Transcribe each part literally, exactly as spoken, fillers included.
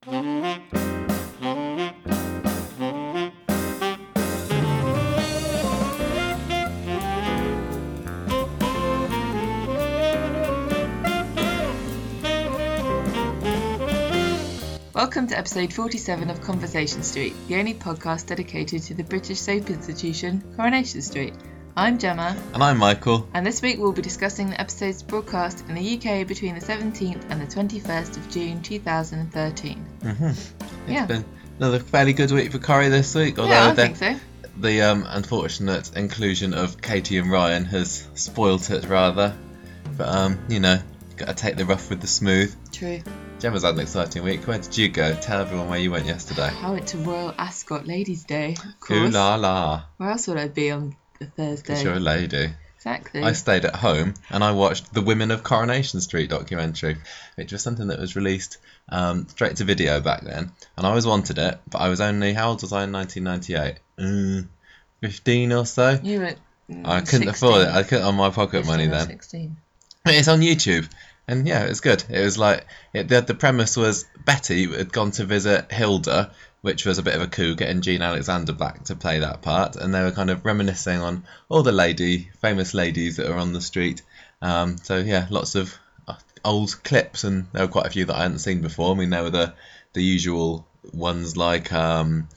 Welcome to episode forty-seven of Conversation Street, the only podcast dedicated to the British soap institution, Coronation Street. I'm Gemma. And I'm Michael. And this week we'll be discussing the episodes broadcast in the U K between the seventeenth and the twenty-first of June two thousand thirteen. Mm-hmm. It's yeah. been another fairly good week for Corrie this week. Although yeah, I the, think so. The um, unfortunate inclusion of Katie and Ryan has spoilt it rather. But, um, you know, got to take the rough with the smooth. True. Gemma's had an exciting week. Where did you go? Tell everyone where you went yesterday. I went to Royal Ascot Ladies' Day, of course. Ooh la la. Where else would I be on a Thursday? Because you're a lady. Exactly. I stayed at home and I watched the Women of Coronation Street documentary, which was something that was released um, straight to video back then. And I always wanted it, but I was only, how old was I in nineteen ninety-eight? Mm, fifteen or so? You were mm, I couldn't sixteen. afford it. I couldn't on my pocket money then. sixteen. It's on YouTube. And yeah, it was good. It was like, it, the, the premise was Betty had gone to visit Hilda, which was a bit of a coup, getting Jean Alexander back to play that part. And they were kind of reminiscing on all the lady, famous ladies that are on the street. Um, so yeah, lots of old clips, and there were quite a few that I hadn't seen before. I mean, there were the, the usual ones like... Um,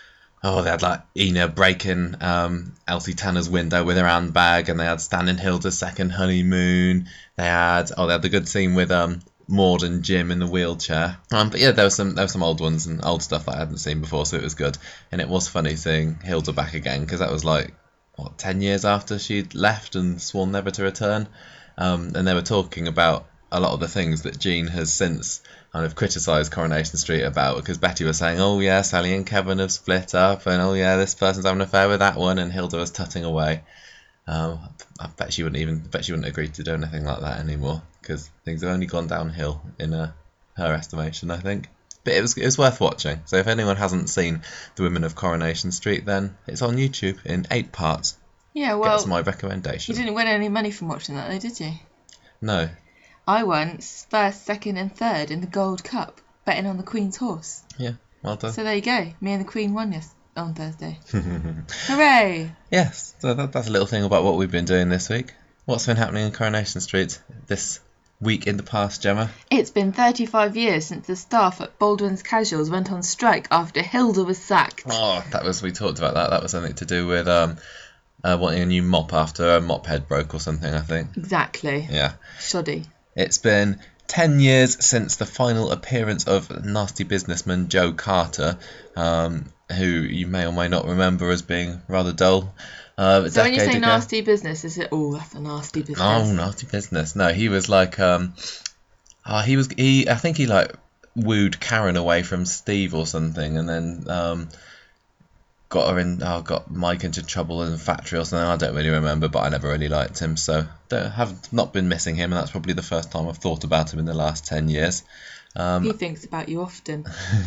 Oh, they had like Ina breaking um, Elsie Tanner's window with her handbag, and they had Stan and Hilda's second honeymoon. They had oh, they had the good scene with um, Maud and Jim in the wheelchair. Um, but yeah, there was some there were some old ones and old stuff that I hadn't seen before, so it was good. And it was funny seeing Hilda back again, because that was like what ten years after she'd left and sworn never to return. Um, and they were talking about a lot of the things that Jean has since kind of criticised Coronation Street about, because Betty was saying, oh yeah, Sally and Kevin have split up, and oh yeah, this person's having an affair with that one, and Hilda was tutting away. Um, I bet she wouldn't even, I bet she wouldn't agree to do anything like that anymore, because things have only gone downhill in uh, her estimation, I think. But it was it was worth watching. So if anyone hasn't seen The Women of Coronation Street, then it's on YouTube in eight parts. Yeah, well, that's my recommendation. You didn't win any money from watching that, though, did you? No. I won first, second and third in the Gold Cup, betting on the Queen's horse. Yeah, well done. So there you go. Me and the Queen won yes on Thursday. Hooray! Yes, so that, that's a little thing about what we've been doing this week. What's been happening in Coronation Street this week in the past, Gemma? It's been thirty-five years since the staff at Baldwin's Casuals went on strike after Hilda was sacked. Oh, that was, we talked about that. That was something to do with um, uh, wanting a new mop after a mop head broke or something, I think. Exactly. Yeah. Shoddy. It's been ten years since the final appearance of nasty businessman Joe Carter, um, who you may or may not remember as being rather dull. Uh, so when you say ago. nasty business, is it, oh, that's a nasty business? Oh, nasty business. No, he was like, um, oh, he was, he, I think he like wooed Karen away from Steve or something, and then um, got her in, oh, got Mike into trouble in the factory or something. I don't really remember, but I never really liked him, so don't, have not been missing him, and that's probably the first time I've thought about him in the last ten years. Um, he thinks about you often.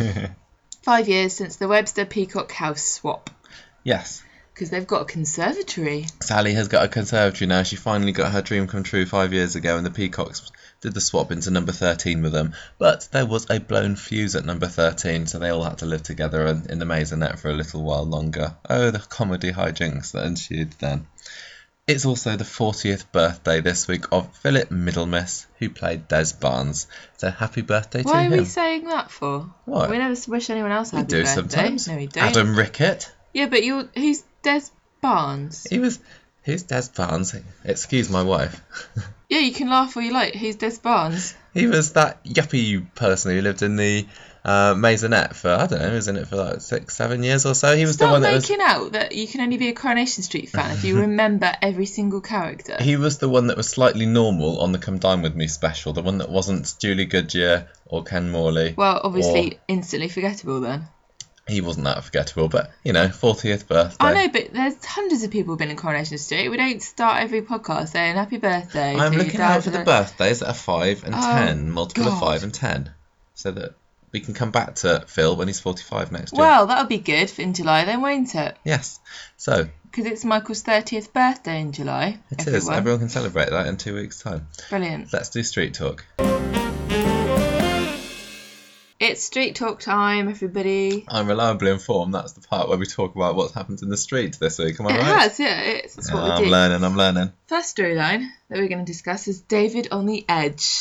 Five years since the Webster Peacock House swap. Yes. Because they've got a conservatory. Sally has got a conservatory now. She finally got her dream come true five years ago, and the Peacocks did the swap into number thirteen with them. But there was a blown fuse at number thirteen, so they all had to live together in the maisonette for a little while longer. Oh, the comedy hijinks that ensued then. It's also the fortieth birthday this week of Philip Middlemiss, who played Des Barnes. So happy birthday to Why him. are we saying that for? What? We never wish anyone else a We happy do birthday. sometimes. No, we don't. Adam Rickett. Yeah, but you're, who's Des Barnes? He was... Who's Des Barnes? Excuse my wife. Yeah, you can laugh all you like. Who's Des Barnes? He was that yuppie person who lived in the uh, maisonette for, I don't know, he was in it for like six, seven years or so. He was Stop the one that was... making out that you can only be a Coronation Street fan if you remember every single character. He was the one that was slightly normal on the Come Dine With Me special, the one that wasn't Julie Goodyear or Ken Morley. Well, obviously, instantly forgettable then. He wasn't that forgettable, but, you know, fortieth birthday. I know, but there's hundreds of people who've been in Coronation Street. We don't start every podcast saying happy birthday. I'm to looking Dad out for the and- birthdays that are five and Oh, ten, multiple God. of five and ten, so that we can come back to Phil when he's forty-five next year. Well, that'll be good in July then, won't it? Yes. So, Because it's Michael's thirtieth birthday in July. it everyone. is. Everyone can celebrate that in two weeks' time. Brilliant. Let's do street talk. It's street talk time, everybody. I'm reliably informed that's the part where we talk about what's happened in the street this week. Am I It right? has, yeah. It's, it's Yeah, what we I'm do. learning, I'm learning. First storyline that we're going to discuss is David on the edge.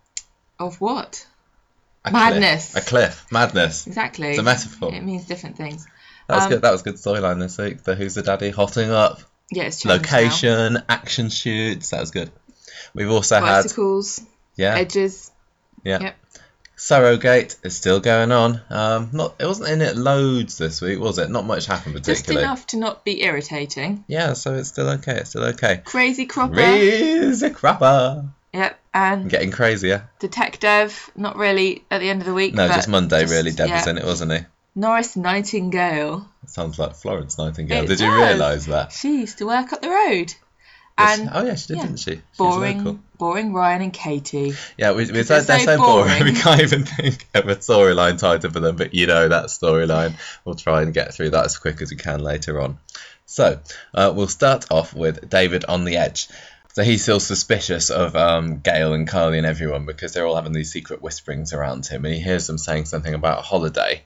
Of what? A Madness. Cliff. A cliff. Madness. Exactly. It's a metaphor. It means different things. That was Um, good. That was a good storyline this week. The Who's the Daddy hotting up. Yeah, it's changed Location, action shoots. That was good. We've also now. had Bicycles, yeah, edges. yeah. Yep. Surrogate is still going on. Um, not it wasn't in it loads this week, was it? Not much happened Just particularly. enough to not be irritating. Yeah, so it's still okay. It's still okay. Crazy Cropper. Crazy crapper. Yep. And Getting crazier. Detective, not really at the end of the week. No, but just Monday just- really. Deb was yeah. in it, wasn't he? Norris Nightingale. It sounds like Florence Nightingale. It Did you does. realise that? She used to work up the road. Yes. And oh yeah, she did, yeah, didn't she? She was local. boring, boring Ryan and Katie. Yeah, we, we, Because they're, they're they're so so boring. boring. We can't even think of a storyline title for them, but you know that storyline. We'll try and get through that as quick as we can later on. So, uh, we'll start off with David on the edge. So he's still suspicious of um, Gail and Carly and everyone because they're all having these secret whisperings around him, and he hears them saying something about a holiday.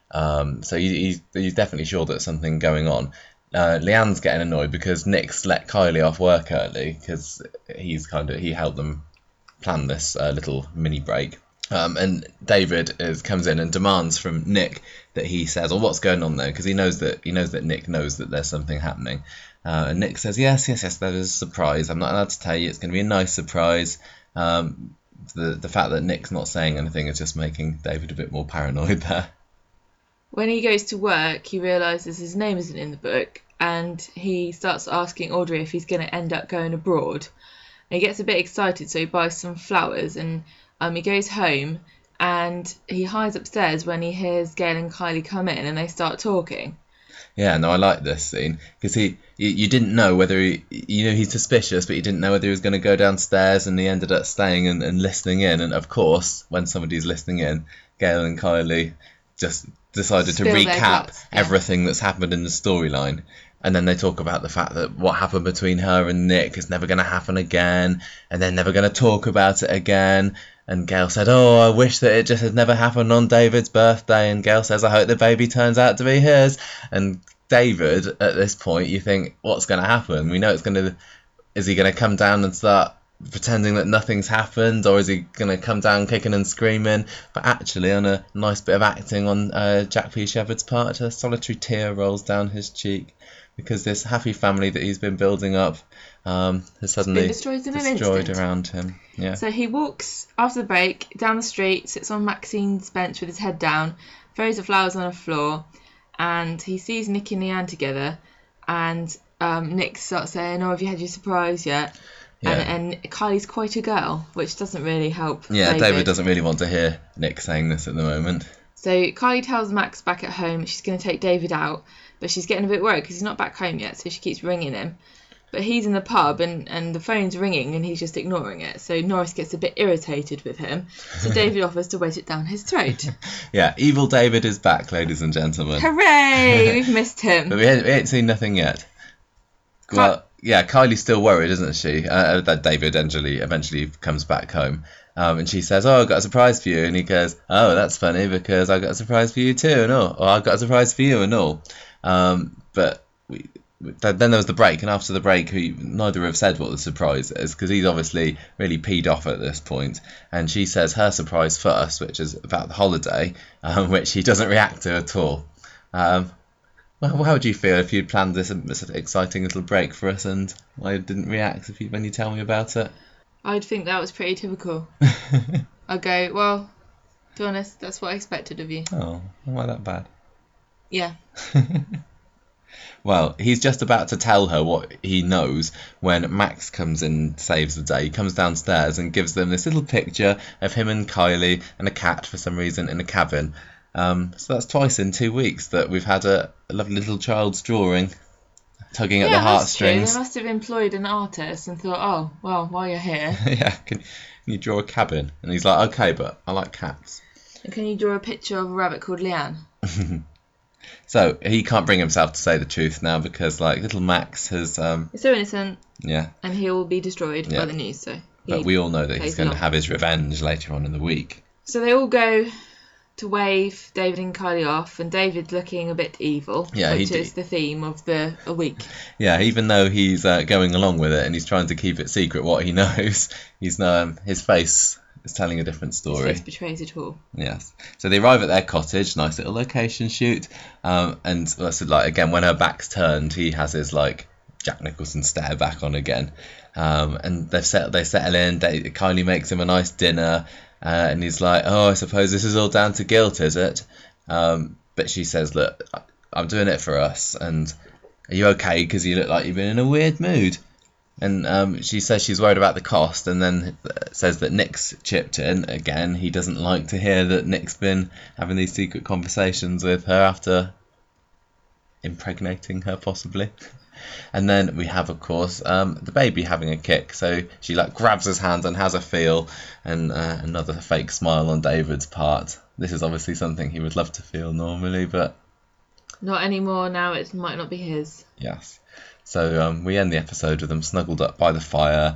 Um, so he, he's, he's definitely sure there's something going on. Uh, Leanne's getting annoyed because Nick's let Kylie off work early because he's kind of he helped them plan this uh, little mini break. Um, and David is comes in and demands from Nick that he says, "Well, what's going on there?" Because he knows that he knows that Nick knows that there's something happening. Uh, and Nick says, "Yes, yes, yes, there is a surprise. I'm not allowed to tell you. It's going to be a nice surprise." Um, the the fact that Nick's not saying anything is just making David a bit more paranoid there. When he goes to work, he realises his name isn't in the book, and he starts asking Audrey if he's going to end up going abroad. And he gets a bit excited, so he buys some flowers, and um, he goes home, and he hides upstairs when he hears Gail and Kylie come in, and they start talking. Yeah, no, I like this scene because he, you, you didn't know whether he, you know, he's suspicious, but you didn't know whether he was going to go downstairs, and he ended up staying and, and listening in. And of course, when somebody's listening in, Gail and Kylie just decided Spill to their recap guts, yeah. everything that's happened in the storyline. And then they talk about the fact that what happened between her and Nick is never going to happen again, and they're never going to talk about it again. And Gail said, "Oh, I wish that it just had never happened on David's birthday." And Gail says, "I hope the baby turns out to be his." And David, at this point, you think, what's going to happen? We know it's going to... Is he going to come down and start pretending that nothing's happened, or is he going to come down kicking and screaming? But actually, on a nice bit of acting on uh, Jack P. Shepherd's part, a solitary tear rolls down his cheek because this happy family that he's been building up um, has suddenly been destroyed in an destroyed instant. around him. Yeah. So he walks after the break down the street, sits on Maxine's bench with his head down, throws the flowers on the floor, and he sees Nick and Leanne together, and um, Nick starts saying, "Oh, have you had your surprise yet?" Yeah. And, and Kylie's quite a girl, which doesn't really help. Yeah, David. David doesn't really want to hear Nick saying this at the moment. So Kylie tells Max back at home she's going to take David out, but she's getting a bit worried because he's not back home yet, so she keeps ringing him. But he's in the pub and, and the phone's ringing and he's just ignoring it. So Norris gets a bit irritated with him. So David offers to wedge it down his throat. Yeah, evil David is back, ladies and gentlemen. Hooray! We've missed him. But we ain't, we ain't seen nothing yet. Well, yeah, Kylie's still worried, isn't she? Uh, that David eventually eventually comes back home. Um, and she says, "Oh, I've got a surprise for you." And he goes, "Oh, that's funny because I got a surprise for you too and all. Or I got a surprise for you and all." Um, but we, then there was the break, and after the break, we, neither have said what the surprise is because he's obviously really peed off at this point. And she says her surprise first, which is about the holiday, um, which he doesn't react to at all. Um, well, how would you feel if you'd planned this, this exciting little break for us and I didn't react if you, when you tell me about it? I'd think that was pretty typical. I'd go, well, to be honest, that's what I expected of you. Oh, why that bad? Yeah. Well, he's just about to tell her what he knows when Max comes in and saves the day. He comes downstairs and gives them this little picture of him and Kylie and a cat for some reason in a cabin. Um, so that's twice in two weeks that we've had a, a lovely little child's drawing tugging at yeah, the that's true. heartstrings. They must have employed an artist and thought, oh, well, while you're here, Yeah, can, can you draw a cabin? And he's like, "Okay, but I like cats." can you draw a picture of a rabbit called Leanne? So he can't bring himself to say the truth now because, like, little Max has, um, He's so innocent, yeah. and he'll be destroyed Yeah. by the news, so... But he we all know that he's plays going to along. have his revenge later on in the week. So they all go to wave David and Kylie off, and David looking a bit evil, Yeah, which he is the theme of the a week. Yeah, even though he's uh, going along with it and he's trying to keep it secret what he knows, he's um, his face is telling a different story. His face betrays it all. Yes. So they arrive at their cottage, nice little location shoot, um, and well, so like again, when her back's turned, he has his like Jack Nicholson stare back on again, um, and they've set they settle in. They, Kylie makes him a nice dinner, uh, and he's like, "Oh, I suppose this is all down to guilt, is it?" Um, but she says, "Look, I'm doing it for us, and are you okay? Because you look like you've been in a weird mood." And um, she says she's worried about the cost, and then says that Nick's chipped in again. He doesn't like to hear that Nick's been having these secret conversations with her after impregnating her, possibly. And then we have, of course, um, the baby having a kick. So she like grabs his hand and has a feel, and uh, another fake smile on David's part. This is obviously something he would love to feel normally, but not anymore. Now it might not be his. Yes. So um, we end the episode with them snuggled up by the fire.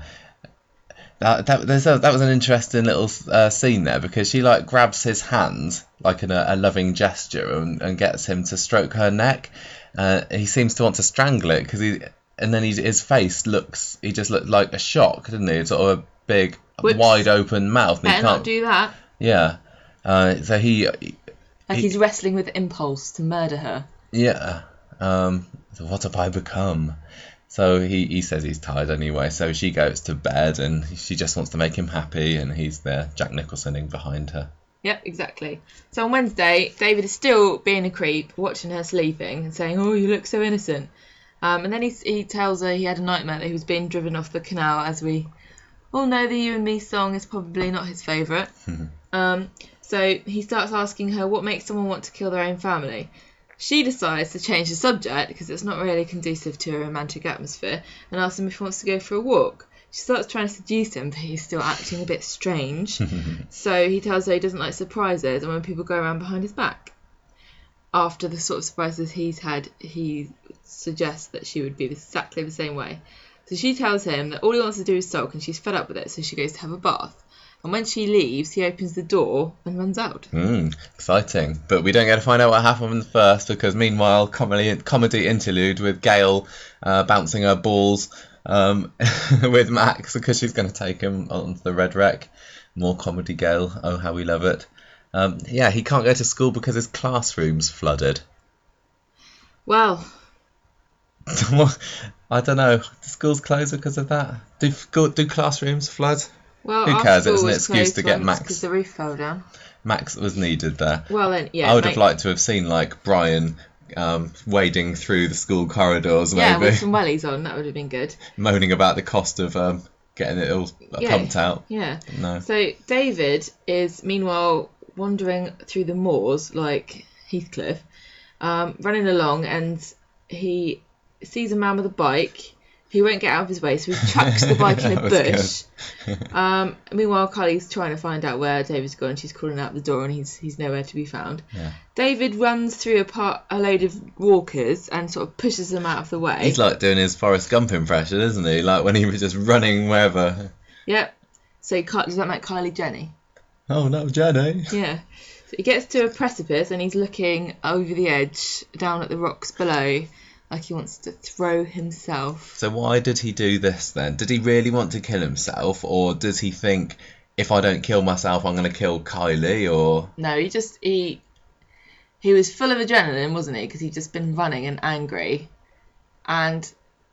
That that, there's a, that was an interesting little uh, scene there, because she like grabs his hand like in a, a loving gesture and, and gets him to stroke her neck. Uh, he seems to want to strangle it, because he and then he, his face looks he just looked like a shock, didn't he? Sort of a big Whoops. wide open mouth. And Better he can't not do that. Yeah. Uh, so he Like he, he's wrestling with impulse to murder her. Yeah. Um, so what have I become? So he, he says he's tired anyway, so she goes to bed and she just wants to make him happy, and he's there, Jack Nicholsoning behind her. Yep, exactly. So on Wednesday, David is still being a creep, watching her sleeping and saying, "Oh, you look so innocent." Um, and then he, he tells her he had a nightmare that he was being driven off the canal, as we all know the You and Me song is probably not his favourite. um, so he starts asking her what makes someone want to kill their own family. She decides to change the subject, because it's not really conducive to a romantic atmosphere, and asks him if he wants to go for a walk. She starts trying to seduce him, but he's still acting a bit strange. So he tells her he doesn't like surprises and when people go around behind his back. After the sort of surprises he's had, he suggests that she would be exactly the same way. So she tells him that all he wants to do is sulk, and she's fed up with it, so she goes to have a bath. And when she leaves, he opens the door and runs out. Mm, exciting. But we don't get to find out what happened first, because meanwhile, comedy, comedy interlude with Gail uh, bouncing her balls um, with Max, because she's going to take him onto the Red Wreck. More comedy, Gail. Oh, how we love it. Um, yeah, he can't go to school because his classroom's flooded. Well, I don't know. Do schools close because of that? Do do classrooms flood? well, Who our cares? school It's an was excuse to closed get once Max. because the roof fell down. Max was needed there. Well, then, yeah. I would have mate. liked to have seen like Brian um, wading through the school corridors, Yeah, maybe with some wellies on, that would have been good. moaning about the cost of um, getting it all Yeah. pumped out. Yeah. No. So David is meanwhile wandering through the moors like Heathcliff, um, running along, and he sees a man with a bike. He won't get out of his way, so he chucks the bike in a That was bush. um, meanwhile, Kylie's trying to find out where David's gone. She's calling out the door, and he's he's nowhere to be found. Yeah. David runs through a, part, a load of walkers and sort of pushes them out of the way. He's like doing his Forrest Gump impression, isn't he? Like when he was just running wherever. Yep. So Ky- does that make Kylie Jenny? Oh no, Jenny. Yeah. So he gets to a precipice and he's looking over the edge down at the rocks below, like he wants to throw himself. So why did he do this then? Did he really want to kill himself, or does he think, if I don't kill myself, I'm going to kill Kylie? Or No, he just he he was full of adrenaline, wasn't he? Because he'd just been running and angry, and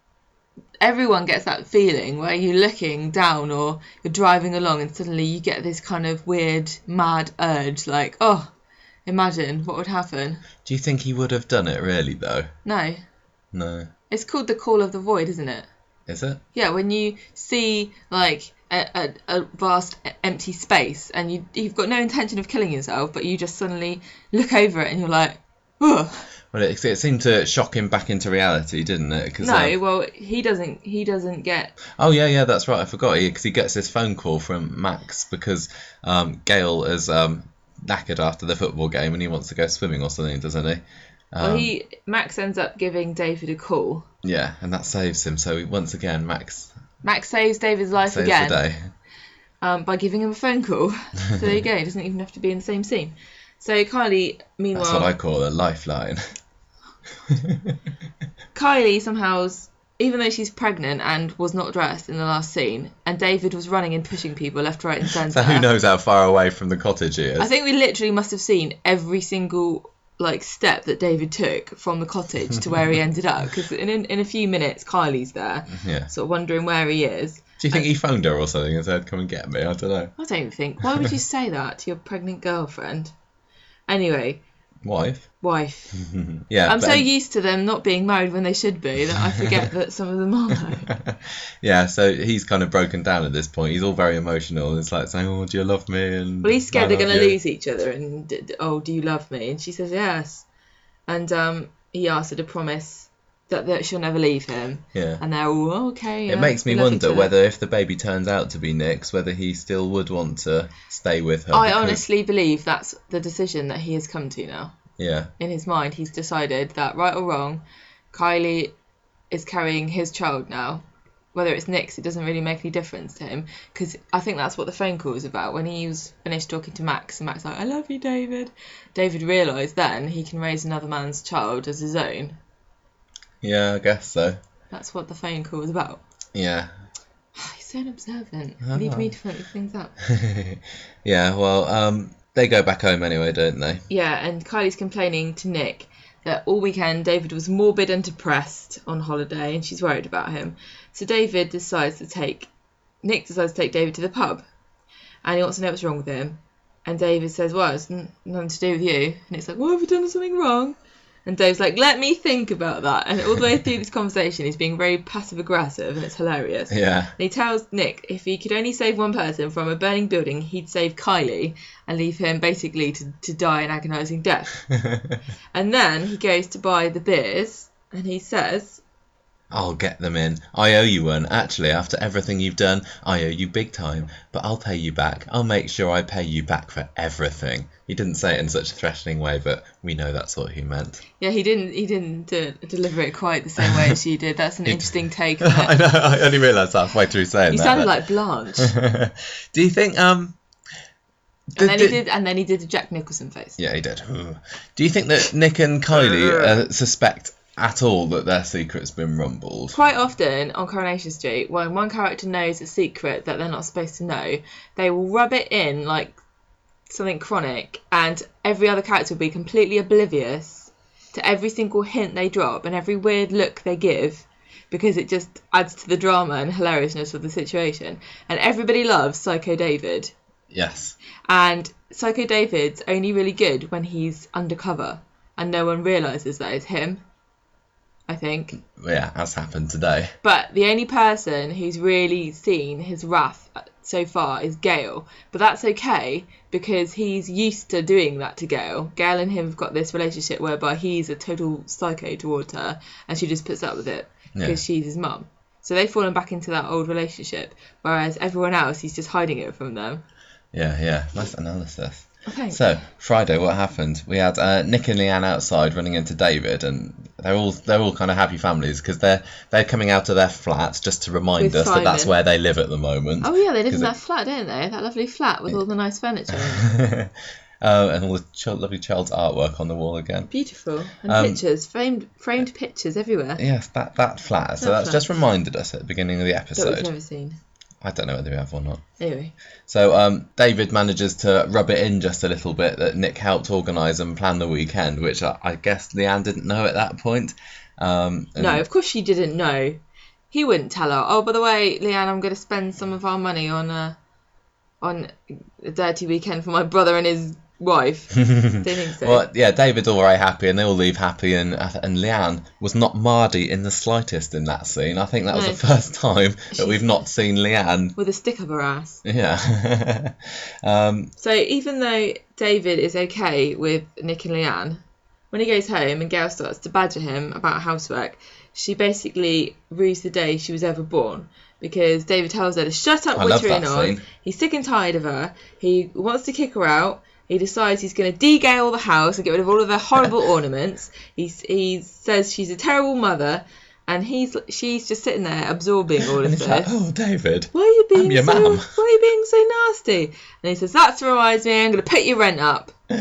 everyone gets that feeling where you're looking down or you're driving along and suddenly you get this kind of weird mad urge, like, oh, imagine what would happen. do you think he would have done it really though? No, No. it's called the call of the void, isn't it? Is it? Yeah, when you see like a, a, a vast e- empty space and you you've got no intention of killing yourself, but you just suddenly look over it and you're like, oh. Well, it, it seemed to shock him back into reality, didn't it? 'Cause, No, uh, well, he doesn't. He doesn't get. oh yeah, yeah, that's right. I forgot because he, he gets this phone call from Max because um, Gail is um, knackered after the football game and he wants to go swimming or something, doesn't he? Um, Well, he Max ends up giving David a call. Yeah, and that saves him. So once again, Max Max saves David's life saves again the day. um, by giving him a phone call. So there you go. He doesn't even have to be in the same scene. So Kylie, meanwhile... That's what I call a lifeline. Kylie somehow's, even though she's pregnant and was not dressed in the last scene, and David was running and pushing people left, right and centre. So who knows how far away from the cottage he is? I think we literally must have seen every single like step that David took from the cottage to where he ended up, because in, in in a few minutes Kylie's there, yeah. sort of wondering where he is. Do you think and, he phoned her or something and said, come and get me? I don't know. I don't think. Why would you say that to your pregnant girlfriend? Anyway. Wife? Wife. yeah. I'm but, so um, used to them not being married when they should be that I forget that some of them are married. Yeah, so he's kind of broken down at this point. He's all very emotional. It's like saying, oh, do you love me? And well, he's scared I they're love going to you. lose each other and, d- d- oh, do you love me? And she says yes. And um, he asks her to promise that, that she'll never leave him. Yeah. And they're all, oh, okay. It yeah, makes me we love each wonder other. whether if the baby turns out to be Nick's, whether he still would want to stay with her. I because- honestly believe that's the decision that he has come to now. Yeah. In his mind, he's decided that, right or wrong, Kylie is carrying his child now. Whether it's Nick's, it doesn't really make any difference to him, because I think that's what the phone call was about. When he was finished talking to Max, and Max was like, I love you, David. David realised then he can raise another man's child as his own. Yeah, I guess so. That's what the phone call was about. Yeah. He's so observant. Oh. Leave me to make things up. Yeah, well, um, they go back home anyway, don't they? Yeah, and Kylie's complaining to Nick that all weekend David was morbid and depressed on holiday, and she's worried about him. So David decides to take, Nick decides to take David to the pub, and he wants to know what's wrong with him. And David says, well, it's n- nothing to do with you. And it's like, well, have you done something wrong? And Dave's like, let me think about that. And all the way through this conversation, he's being very passive-aggressive, and it's hilarious. Yeah. And he tells Nick if he could only save one person from a burning building, he'd save Kylie and leave him basically to, to die an agonising death. And then he goes to buy the beers, and he says... I'll get them in. I owe you one. Actually, after everything you've done, I owe you big time. But I'll pay you back. I'll make sure I pay you back for everything. He didn't say it in such a threatening way, but we know that's what he meant. Yeah, he didn't He didn't uh, deliver it quite the same way as she did. That's an interesting take on it. I know, I only realised halfway through saying You that. sounded but- like Blanche. Do you think... um? And then he did, and then he did a Jack Nicholson face. Yeah, he did. Do you think that Nick and Kylie uh, suspect at all that their secret's been rumbled? Quite often on Coronation Street, when one character knows a secret that they're not supposed to know, they will rub it in like something chronic, and every other character will be completely oblivious to every single hint they drop and every weird look they give, because it just adds to the drama and hilariousness of the situation. And everybody loves Psycho David. Yes. And Psycho David's only really good when he's undercover and no one realises that it's him, I think. Yeah, as happened today. But the only person who's really seen his wrath so far is Gail. But that's okay, because he's used to doing that to Gail. Gail and him have got this relationship whereby he's a total psycho towards her, and she just puts up with it because Yeah. she's his mum. So they've fallen back into that old relationship, whereas everyone else, he's just hiding it from them. Yeah, yeah. Nice analysis. Okay. So Friday, what happened? We had uh, Nick and Leanne outside running into David, and they're all they're all kind of happy families because they're they're coming out of their flats just to remind With us that that's Simon. where they live at the moment. Oh yeah, they live in 'Cause that flat, don't they? That lovely flat with all the nice furniture in it. uh, and all the ch- lovely child's artwork on the wall again. Beautiful. And Um, pictures, framed framed pictures everywhere. Yes, that that flat. So That that's flat. just reminded us at the beginning of the That we've episode. never seen. I don't know whether we have or not. Anyway. So um, David manages to rub it in just a little bit that Nick helped organise and plan the weekend, which I, I guess Leanne didn't know at that point. Um, and- No, of course she didn't know. He wouldn't tell her. Oh, by the way, Leanne, I'm going to spend some of our money on a on a dirty weekend for my brother and his wife. Don't think so. Well, yeah, David's all very happy, and they all leave happy, and and Leanne was not Mardy in the slightest in that scene. I think that was No. the first time that we've not seen Leanne. With a stick up her ass. Yeah. um, So even though David is okay with Nick and Leanne, when he goes home and Gail starts to badger him about housework, she basically rues the day she was ever born, because David tells her to shut up I love wittering that on. scene. He's sick and tired of her. He wants to kick her out. He decides he's going to de-gale the house and get rid of all of their horrible ornaments. He's, he says she's a terrible mother, and he's she's just sitting there absorbing all and of it's this. like, oh, David. Why are you being I'm your so? mum. Why are you being so nasty? And he says, "That reminds me, I'm going to put your rent up."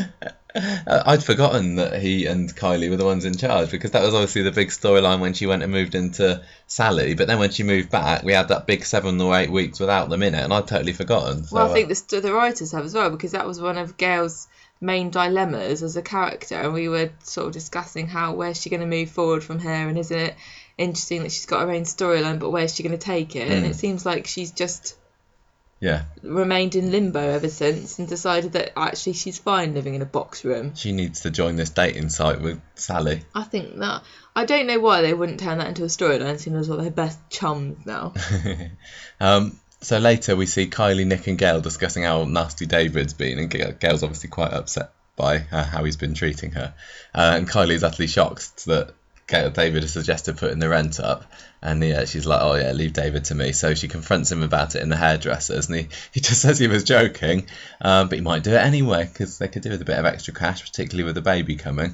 Uh, I'd forgotten that he and Kylie were the ones in charge, because that was obviously the big storyline when she went and moved into Sally. But then when she moved back, we had that big seven or eight weeks without them in it, and I'd totally forgotten. So, Well, I think the, st- the writers have as well, because that was one of Gail's main dilemmas as a character, and we were sort of discussing how where's she going to move forward from here, and isn't it interesting that she's got her own storyline, but where's she going to take it? Mm. And it seems like she's just yeah remained in limbo ever since, and decided that actually she's fine living in a box room. She needs to join this dating site with Sally. I think that I don't know why they wouldn't turn that into a storyline, seeing as well they're best chums now. um So later we see Kylie, Nick and Gail discussing how nasty David's been, and Gail's obviously quite upset by uh, how he's been treating her. Uh, and Kylie's utterly shocked that Gail, David has suggested putting the rent up, and yeah, she's like, oh yeah, leave David to me. So she confronts him about it in the hairdressers, and he, he just says he was joking, um, but he might do it anyway, because they could do with a bit of extra cash, particularly with the baby coming.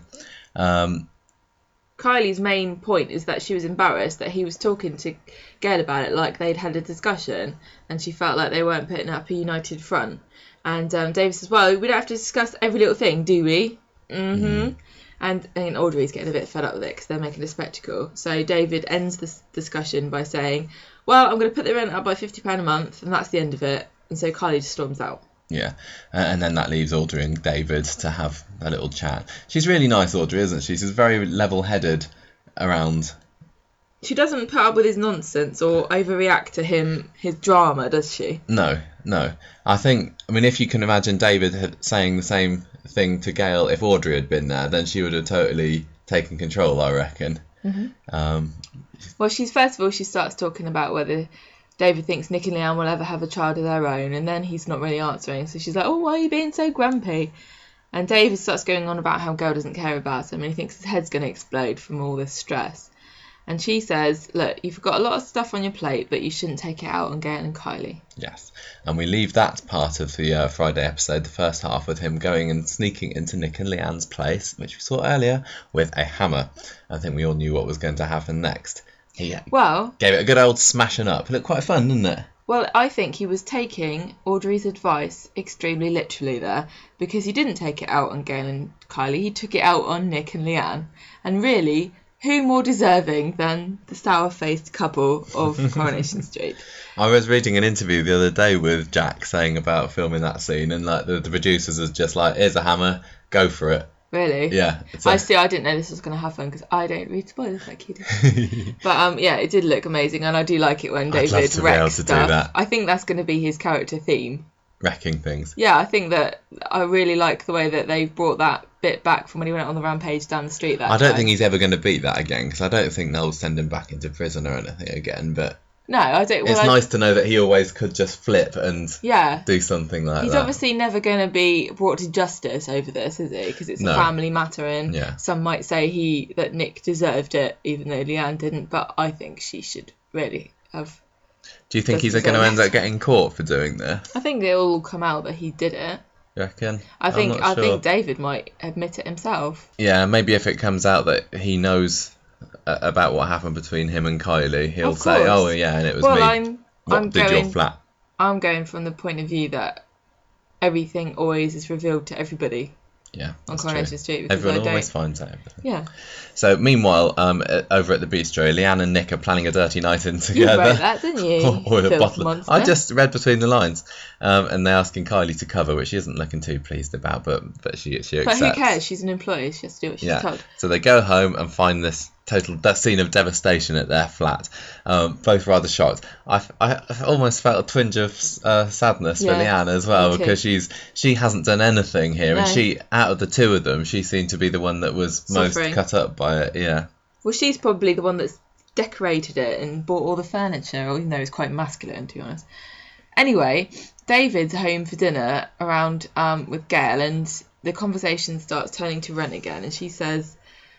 Um, Kylie's main point is that she was embarrassed that he was talking to Gail about it like they'd had a discussion, and she felt like they weren't putting up a united front. And um, David says, well, we don't have to discuss every little thing, do we? Mm-hmm. Mm. And, and Audrey's getting a bit fed up with it because they're making a spectacle. So David ends this discussion by saying, well, I'm going to put the rent up by fifty pounds a month, and that's the end of it. And so Kylie just storms out. Yeah, uh, and then that leaves Audrey and David to have a little chat. She's really nice, Audrey, isn't she? She's very level-headed around. She doesn't put up with his nonsense or overreact to him, his drama, does she? No, no. I think, I mean, if you can imagine David had saying the same thing to Gail if Audrey had been there, then she would have totally taken control, I reckon. Mm-hmm. Um, well, she's first of all, she starts talking about whether David thinks Nick and Leanne will ever have a child of their own, and then he's not really answering. So she's like, oh, why are you being so grumpy? And David starts going on about how Gail doesn't care about him, and he thinks his head's going to explode from all this stress. And she says, look, you've got a lot of stuff on your plate, but you shouldn't take it out on Gail and Kylie. Yes. And we leave that part of the uh, Friday episode, the first half, with him going and sneaking into Nick and Leanne's place, which we saw earlier, with a hammer. I think we all knew what was going to happen next. He well, gave it a good old smashing up. It looked quite fun, didn't it? Well, I think he was taking Audrey's advice extremely literally there, because he didn't take it out on Gail and Kylie. He took it out on Nick and Leanne. And really, who more deserving than the sour-faced couple of Coronation Street? I was reading an interview the other day with Jack saying about filming that scene, and like the, the producers was just like, here's a hammer, go for it. Really? Yeah. A... I see. I didn't know this was going to happen because I don't read spoilers like you do. But um, yeah, it did look amazing, and I do like it when David I'd love to wrecks be able to stuff. do that. I think that's going to be his character theme. Wrecking things. Yeah, I think that I really like the way that they've brought that bit back from when he went on the rampage down the street. That I don't time. think he's ever going to beat that again, because I don't think they'll send him back into prison or anything again. But no, I don't. Well, it's I, nice to know that he always could just flip and yeah. do something like he's that. He's obviously never going to be brought to justice over this, is he? Because it's a no. family matter, and yeah. some might say he that Nick deserved it, even though Leanne didn't. But I think she should really have. Do you think he's going to end up getting caught for doing this? I think it'll all come out that he did it. You reckon? I think I'm not I sure. think David might admit it himself. Yeah, maybe if it comes out that he knows uh, about what happened between him and Kylie, he'll Of say, course. "Oh yeah, and it was well, me." I'm what I'm did going your flat? I'm going from the point of view that everything always is revealed to everybody. Yeah, on Coronation Street. Because Everyone I don't... always finds out everything. Yeah. So meanwhile, um, over at the bistro, Leanne and Nick are planning a dirty night in You together. wrote that, didn't you? or a Filth bottle. monster. I just read between the lines, um, and they're asking Kylie to cover, which she isn't looking too pleased about, but but she she But accepts. who cares? She's an employee. She has to do what she's Yeah. told. So they go home and find this total that scene of devastation at their flat. Um, both rather shocked. I, I, I almost felt a twinge of uh, sadness Yeah, for Leanne as well, me too. because she's she hasn't done anything here, and No. she out of the two of them, she seemed to be the one that was Suffering. most cut up by it. Yeah. Well, she's probably the one that's decorated it and bought all the furniture, even though it's quite masculine, to be honest. Anyway, David's home for dinner around um, with Gail, and the conversation starts turning to rent again, and she says,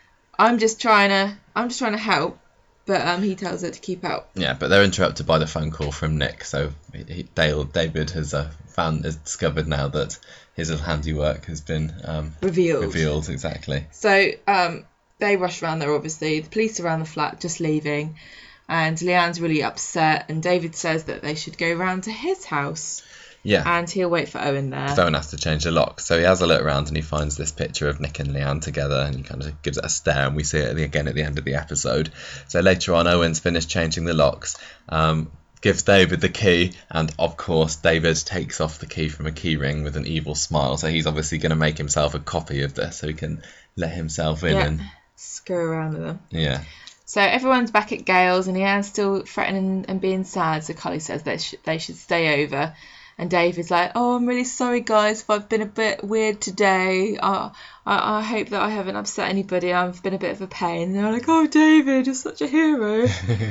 I'm just trying to, I'm just trying to help, but um, he tells her to keep out. Yeah, but they're interrupted by the phone call from Nick. So he, Dale, David has uh, found, has discovered now that his little handiwork has been um, Revealed. Revealed, exactly. So um, they rush around there, obviously. The police are around the flat, just leaving. And Leanne's really upset. And David says that they should go round to his house. Yeah. And he'll wait for Owen there. Owen has to change the lock. So he has a look around and he finds this picture of Nick and Leanne together, and he kind of gives it a stare, and we see it again at the end of the episode. So later on, Owen's finished changing the locks, um, gives David the key, and of course David takes off the key from a key ring with an evil smile. So he's obviously going to make himself a copy of this so he can let himself in. Yeah. and Screw around with them. Yeah. So everyone's back at Gale's, and Leanne's still threatening and being sad. So Cully says they, sh- they should stay over. And David's like, oh, I'm really sorry, guys, if I've been a bit weird today. Uh, I, I hope that I haven't upset anybody. I've been a bit of a pain. And they're like, oh, David, you're such a hero.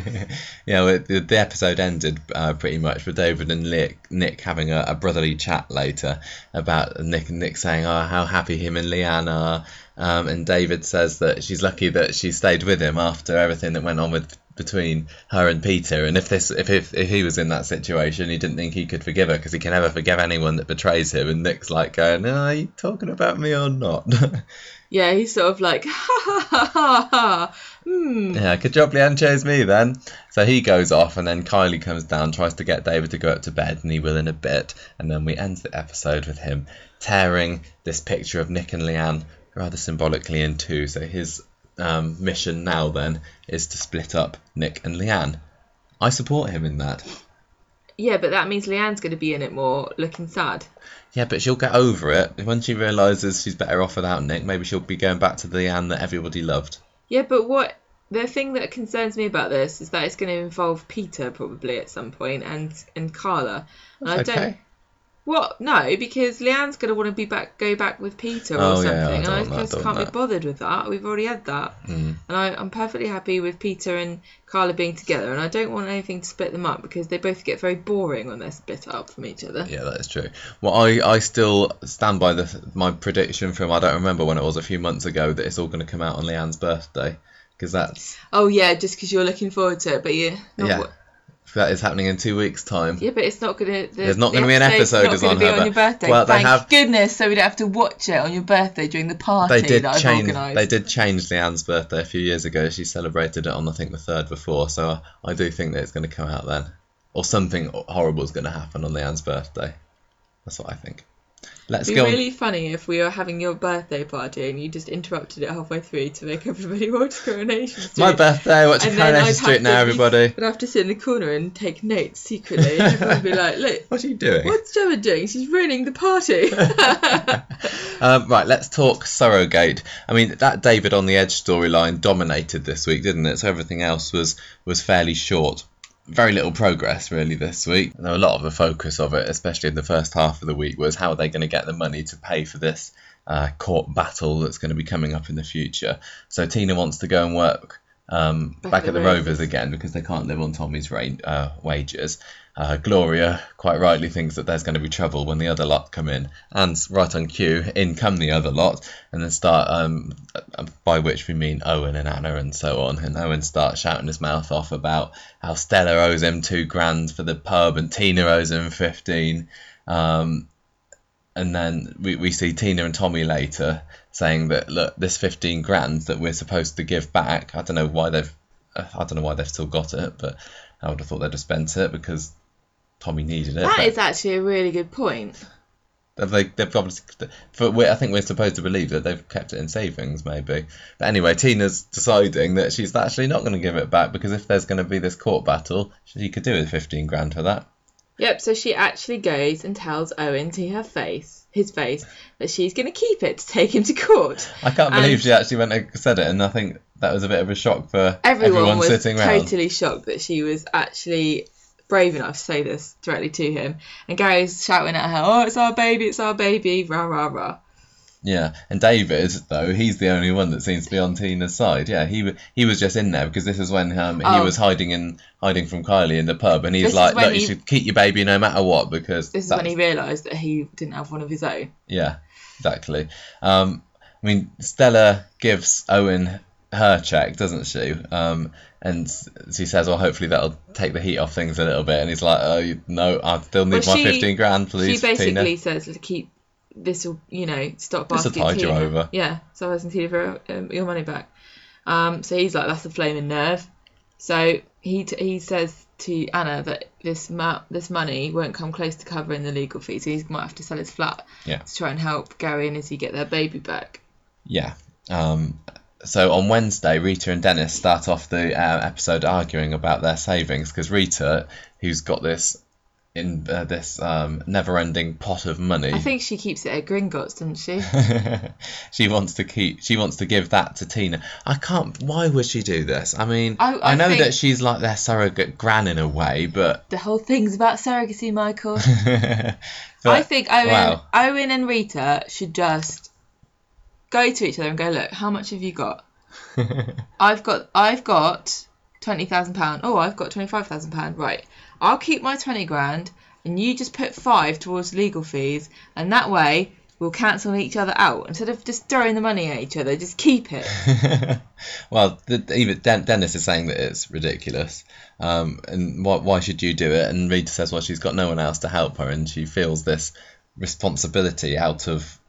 Yeah, well, the, the episode ended uh, pretty much with David and Nick, Nick having a, a brotherly chat later about Nick and Nick saying, oh, how happy him and Leanne are. Um, and David says that she's lucky that she stayed with him after everything that went on with between her and Peter, and if this if, if if he was in that situation, he didn't think he could forgive her because he can never forgive anyone that betrays him. And Nick's like going, oh, are you talking about me or not? Yeah, he's sort of like, ha ha ha ha ha. Hmm. Yeah, good job Leanne chose me then. So he goes off, and then Kylie comes down, tries to get David to go up to bed, and he will in a bit. And then we end the episode with him tearing this picture of Nick and Leanne rather symbolically in two. So his um, mission now then is to split up Nick and Leanne. I support him in that. Yeah, but that means Leanne's going to be in it more, looking sad. Yeah, but she'll get over it. When she realises she's better off without Nick, maybe she'll be going back to the Leanne that everybody loved. Yeah, but what the thing that concerns me about this is that it's going to involve Peter probably at some point, and and Carla. And That's I don't. okay. What? No, because Leanne's going to want to be back, go back with Peter or Oh, something, yeah, I and I don't want just that, I can't don't be bothered with that. We've already had that, Mm. and I, I'm perfectly happy with Peter and Carla being together, and I don't want anything to split them up because they both get very boring when they're split up from each other. Yeah, that is true. Well, I, I still stand by the my prediction from, I don't remember when it was, a few months ago, that it's all going to come out on Leanne's birthday. Because that's... Oh, yeah, just because you're looking forward to it, but you're not... Yeah. That is happening in two weeks' time. Yeah, but it's not going to... The, There's not the going to be an episode not as gonna on be her on bir- your birthday. Well, they Thank have- goodness, so we don't have to watch it on your birthday during the party They did that I've change. organised. They did change Leanne's birthday a few years ago. She celebrated it on, I think, the third before. So I do think that it's going to come out then, or something horrible is going to happen on Leanne's birthday. That's what I think. Let's It'd go. be on- really funny if we were having your birthday party and you just interrupted it halfway through to make everybody watch Coronation Street. My birthday. Watch And then I'd Coronation have Street to- now, everybody. I'd have to sit in the corner and take notes secretly. And everyone would be like, look, What are you doing? what's Gemma doing? She's ruining the party. Um, right, let's talk Surrogate. I mean, that David on the Edge storyline dominated this week, didn't it? So everything else was was fairly short. Very little progress really this week. There a lot of the focus of it, especially in the first half of the week, was how are they going to get the money to pay for this uh, court battle that's going to be coming up in the future. So Tina wants to go and work um, back, back at the Rovers. Rovers again because they can't live on Tommy's ra- uh, wages. Uh, Gloria quite rightly thinks that there's going to be trouble when the other lot come in, and right on cue, in come the other lot, and then start, um, by which we mean Owen and Anna and so on, and Owen starts shouting his mouth off about how Stella owes him two grand for the pub and Tina owes him fifteen, um, and then we, we see Tina and Tommy later saying that, look, this fifteen grand that we're supposed to give back, I don't know why they've, I don't know why they've still got it, but I would have thought they'd have spent it because Tommy needed it. That but is actually a really good point. They, they've obviously, for, we I think we're supposed to believe that they've kept it in savings, maybe. But anyway, Tina's deciding that she's actually not going to give it back because if there's going to be this court battle, she could do with fifteen grand for that. Yep, so she actually goes and tells Owen to her face, his face, that she's going to keep it to take him to court. I can't And believe she actually went and said it, and I think that was a bit of a shock for everyone, everyone was sitting around. totally shocked that she was actually brave enough to say this directly to him. And Gary's shouting at her, oh, it's our baby, it's our baby, rah, rah, rah. Yeah, and David, though, he's the only one that seems to be on Tina's side. Yeah, he he was just in there because this is when um, he Oh. was hiding in hiding from Kylie in the pub, and he's This is like, when look, he- you should keep your baby no matter what because This is that's- when he realised that he didn't have one of his own. Yeah, exactly. Um, I mean, Stella gives Owen her check, doesn't she? Um, and she says, well, hopefully that'll take the heat off things a little bit. And he's like, oh, you, no, I still need Well, my she- fifteen grand, please, She basically Tina. says to keep this will, you know, stop This'll asking tide you Tina. over. Yeah, so asking Tina for um, your money back. Um, so he's like, that's a flaming nerve. So he t- he says to Anna that this ma- this money won't come close to covering the legal fees. So he might have to sell his flat Yeah. to try and help Gary and Izzy get their baby back. Yeah. Um, so on Wednesday, Rita and Dennis start off the uh, episode arguing about their savings because Rita, who's got this in uh, this um, never-ending pot of money, I think she keeps it at Gringotts, doesn't she? she wants to keep. She wants to give that to Tina. I can't. Why would she do this? I mean, I- I I know think- that she's like their surrogate gran in a way, but. The whole thing's about surrogacy, Michael. but I think Owen, wow. Owen and Rita should just go to each other and go, look, how much have you got? I've got I've got twenty thousand pounds. Oh, I've got twenty five thousand pounds. Right, I'll keep my twenty grand, and you just put five towards legal fees, and that way we'll cancel each other out instead of just throwing the money at each other. Just keep it. Well, the, even Den- Dennis is saying that it's ridiculous, um, and why, why should you do it? And Rita says, well, she's got no one else to help her, and she feels this responsibility out of,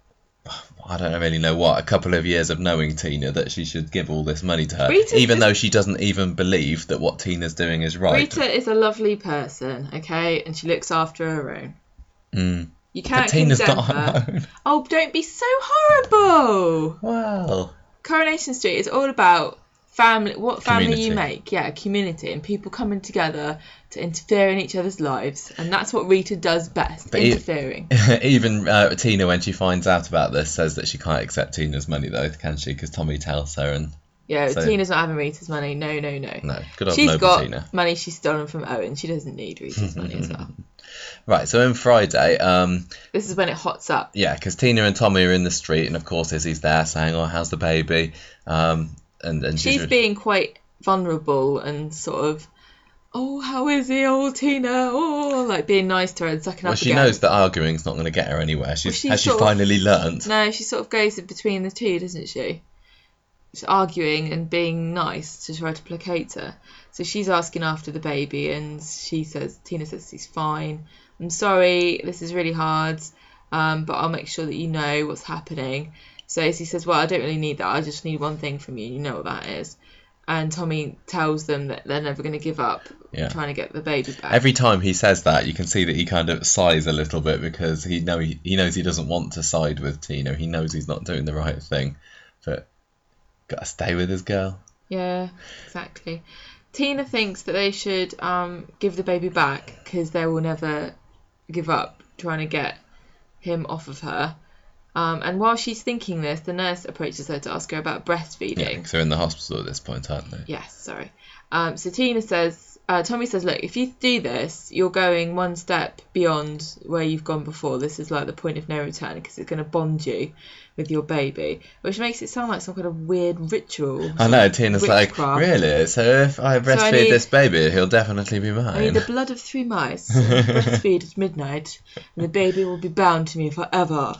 I don't really know what, a couple of years of knowing Tina, that she should give all this money to her, Rita's even just- though she doesn't even believe that what Tina's doing is right. Rita is a lovely person, okay, and she looks after her own. Mm. You can't But Tina's condemn not her. alone. Oh, don't be so horrible. Well, Coronation Street is all about family, what family Community. you make. Yeah, community and people coming together to interfere in each other's lives. And that's what Rita does best, But e- interfering. even uh, Tina, when she finds out about this, says that she can't accept Tina's money, though, can she? Because Tommy tells her, and Yeah, so- Tina's not having Rita's money. No, no, no. no, good old She's noble got Tina. money she's stolen from Owen. She doesn't need Rita's money as well. Right, so on Friday, um, This is when it hots up. yeah, because Tina and Tommy are in the street, and of course Izzy's there saying, "Oh, how's the baby?" Um, and and She's really- being quite vulnerable and sort of, oh, how is he, old Tina? Oh, like being nice to her and sucking well, up she again. knows that arguing's not going to get her anywhere. She's she has she sort of- finally learnt? No, she sort of goes in between the two, doesn't she? She's arguing and being nice to try to placate her. So she's asking after the baby, and she says, Tina says he's fine. I'm sorry, this is really hard, um, but I'll make sure that you know what's happening. So Izzy says, well, I don't really need that. I just need one thing from you. You know what that is. And Tommy tells them that they're never going to give up Yeah. trying to get the baby back. Every time he says that, you can see that he kind of sighs a little bit because he know he, he knows he doesn't want to side with Tina. He knows he's not doing the right thing, but gotta stay with his girl. Yeah, exactly. Tina thinks that they should um, give the baby back because they will never give up trying to get him off of her. Um, and while she's thinking this, the nurse approaches her to ask her about breastfeeding. Yeah, because they're in the hospital at this point, aren't they? Yes, sorry. Um, so Tina says, uh, Tommy says, look, if you do this, you're going one step beyond where you've gone before. This is like the point of no return because it's going to bond you with your baby, which makes it sound like some kind of weird ritual. I know, Tina's witchcraft. like, really? So if I breastfeed I need- this baby, he'll definitely be I need mine. the blood of three mice, and breastfeed at midnight, and the baby will be bound to me forever.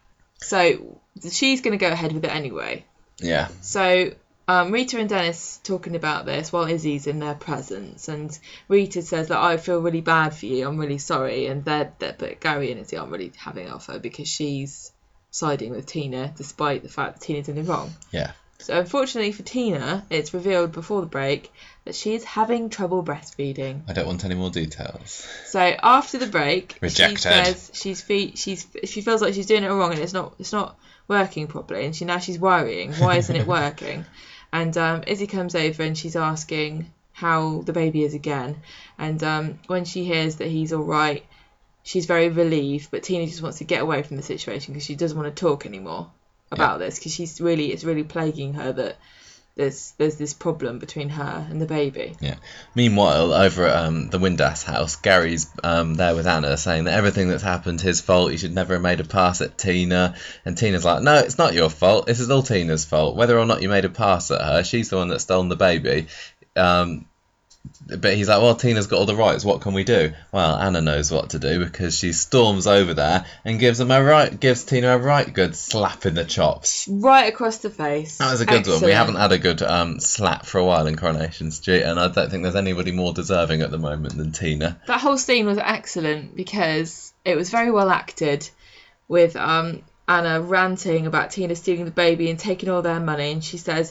So she's going to go ahead with it anyway. Yeah. So um, Rita and Dennis talking about this while Izzy's in their presence, and Rita says that I feel really bad for you, I'm really sorry, and they're, they're, but Gary and Izzy aren't really having it off her because she's siding with Tina despite the fact that Tina's in the wrong. Yeah. So unfortunately for Tina, it's revealed before the break that she is having trouble breastfeeding. I don't want any more details. So after the break, Rejected. she says she's fe- she's she feels like she's doing it wrong and it's not it's not working properly, and she now she's worrying, why isn't it working? And um, Izzy comes over and she's asking how the baby is again, and um, when she hears that he's all right, she's very relieved. But Tina just wants to get away from the situation because she doesn't want to talk anymore about this because she's really it's really plaguing her that there's there's this problem between her and the baby. Yeah. Meanwhile, over at um, the Windass house, Gary's um, there with Anna saying that everything that's happened his fault. He should never have made a pass at Tina. And Tina's like, no, it's not your fault. This is all Tina's fault. Whether or not you made a pass at her, she's the one that's stolen the baby. Um, but he's like, well, Tina's got all the rights. What can we do? Well, Anna knows what to do because she storms over there and gives him a right, gives Tina a right good slap in the chops. Right across the face. That was a good Excellent. one. We haven't had a good um, slap for a while in Coronation Street, and I don't think there's anybody more deserving at the moment than Tina. That whole scene was excellent because it was very well acted, with um, Anna ranting about Tina stealing the baby and taking all their money, and she says,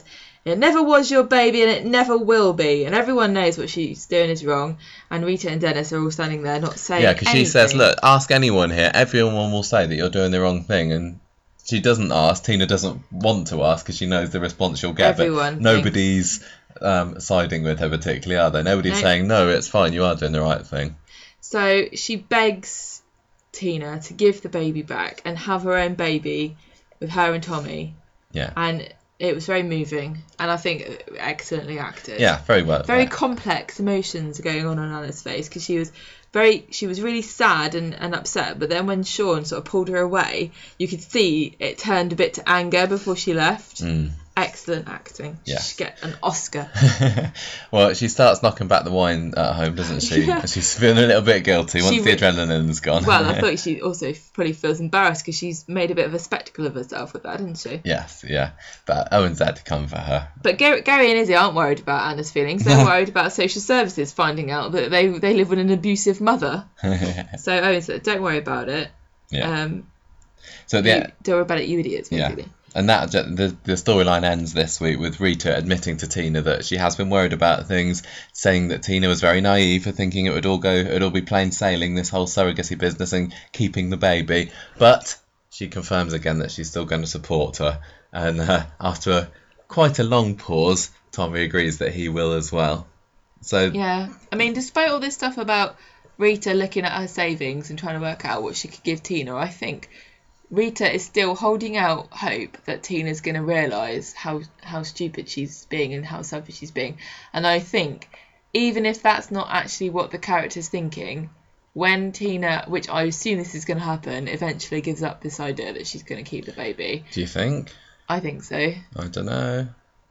It never was your baby and it never will be. And everyone knows what she's doing is wrong. And Rita and Dennis are all standing there not saying Yeah, because she anything. says, look, ask anyone here. Everyone will say that you're doing the wrong thing. And she doesn't ask. Tina doesn't want to ask because she knows the response she'll get. Everyone But nobody's um, siding with her particularly, are they? Nobody's No. saying, no, it's fine, you are doing the right thing. So she begs Tina to give the baby back and have her own baby with her and Tommy. Yeah. And it was very moving, and I think excellently acted. Yeah, very well. Very yeah. complex emotions going on on Anna's face, because she was very, she was really sad and, and upset. But then when Sean sort of pulled her away, you could see it turned a bit to anger before she left. Mm. Excellent acting. She Yeah. should get an Oscar. Well, she starts knocking back the wine at home, doesn't she? Yeah. She's feeling a little bit guilty once She the re- adrenaline's gone. Well, I thought she also probably feels embarrassed because she's made a bit of a spectacle of herself with that, didn't she? Yes, yeah. But Owen's had to come for her. But Gary, Gary and Izzy aren't worried about Anna's feelings. They're worried about social services finding out that they, they live with an abusive mother. So Owen said, don't worry about it. Yeah. Um, so you, the don't worry about it, you idiots, yeah. basically. And that the the storyline ends this week with Rita admitting to Tina that she has been worried about things, saying that Tina was very naive for thinking it would all go, it would all be plain sailing, this whole surrogacy business and keeping the baby. But she confirms again that she's still going to support her. And uh, after a, quite a long pause, Tommy agrees that he will as well. So Yeah. I mean, despite all this stuff about Rita looking at her savings and trying to work out what she could give Tina, I think Rita is still holding out hope that Tina's going to realise how, how stupid she's being and how selfish she's being. And I think, even if that's not actually what the character's thinking, when Tina, which I assume this is going to happen, eventually gives up this idea that she's going to keep the baby, do you think? I think so. I don't know.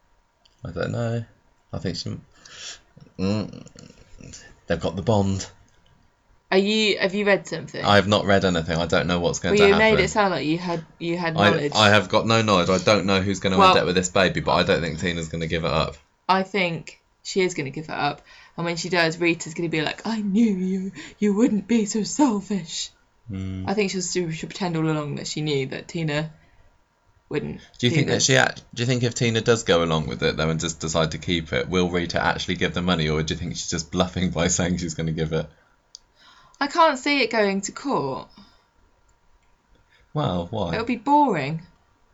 I don't know. I think she... Mm, they've got the bond. Are you? Have you read something? I have not read anything. I don't know what's going well, to you happen. made it sound like you had you had I, knowledge. I have got no knowledge. I don't know who's going to Well- end up with this baby, but I don't think Tina's going to give it up. I think she is going to give it up, and when she does, Rita's going to be like, "I knew you. You wouldn't be so selfish." Mm. I think she'll, she'll pretend all along that she knew that Tina wouldn't. Do you think that this. she? act- Do you think if Tina does go along with it though and just decide to keep it, will Rita actually give the money, or do you think she's just bluffing by saying she's going to give it? I can't see it going to court. Well, why? It'll be boring.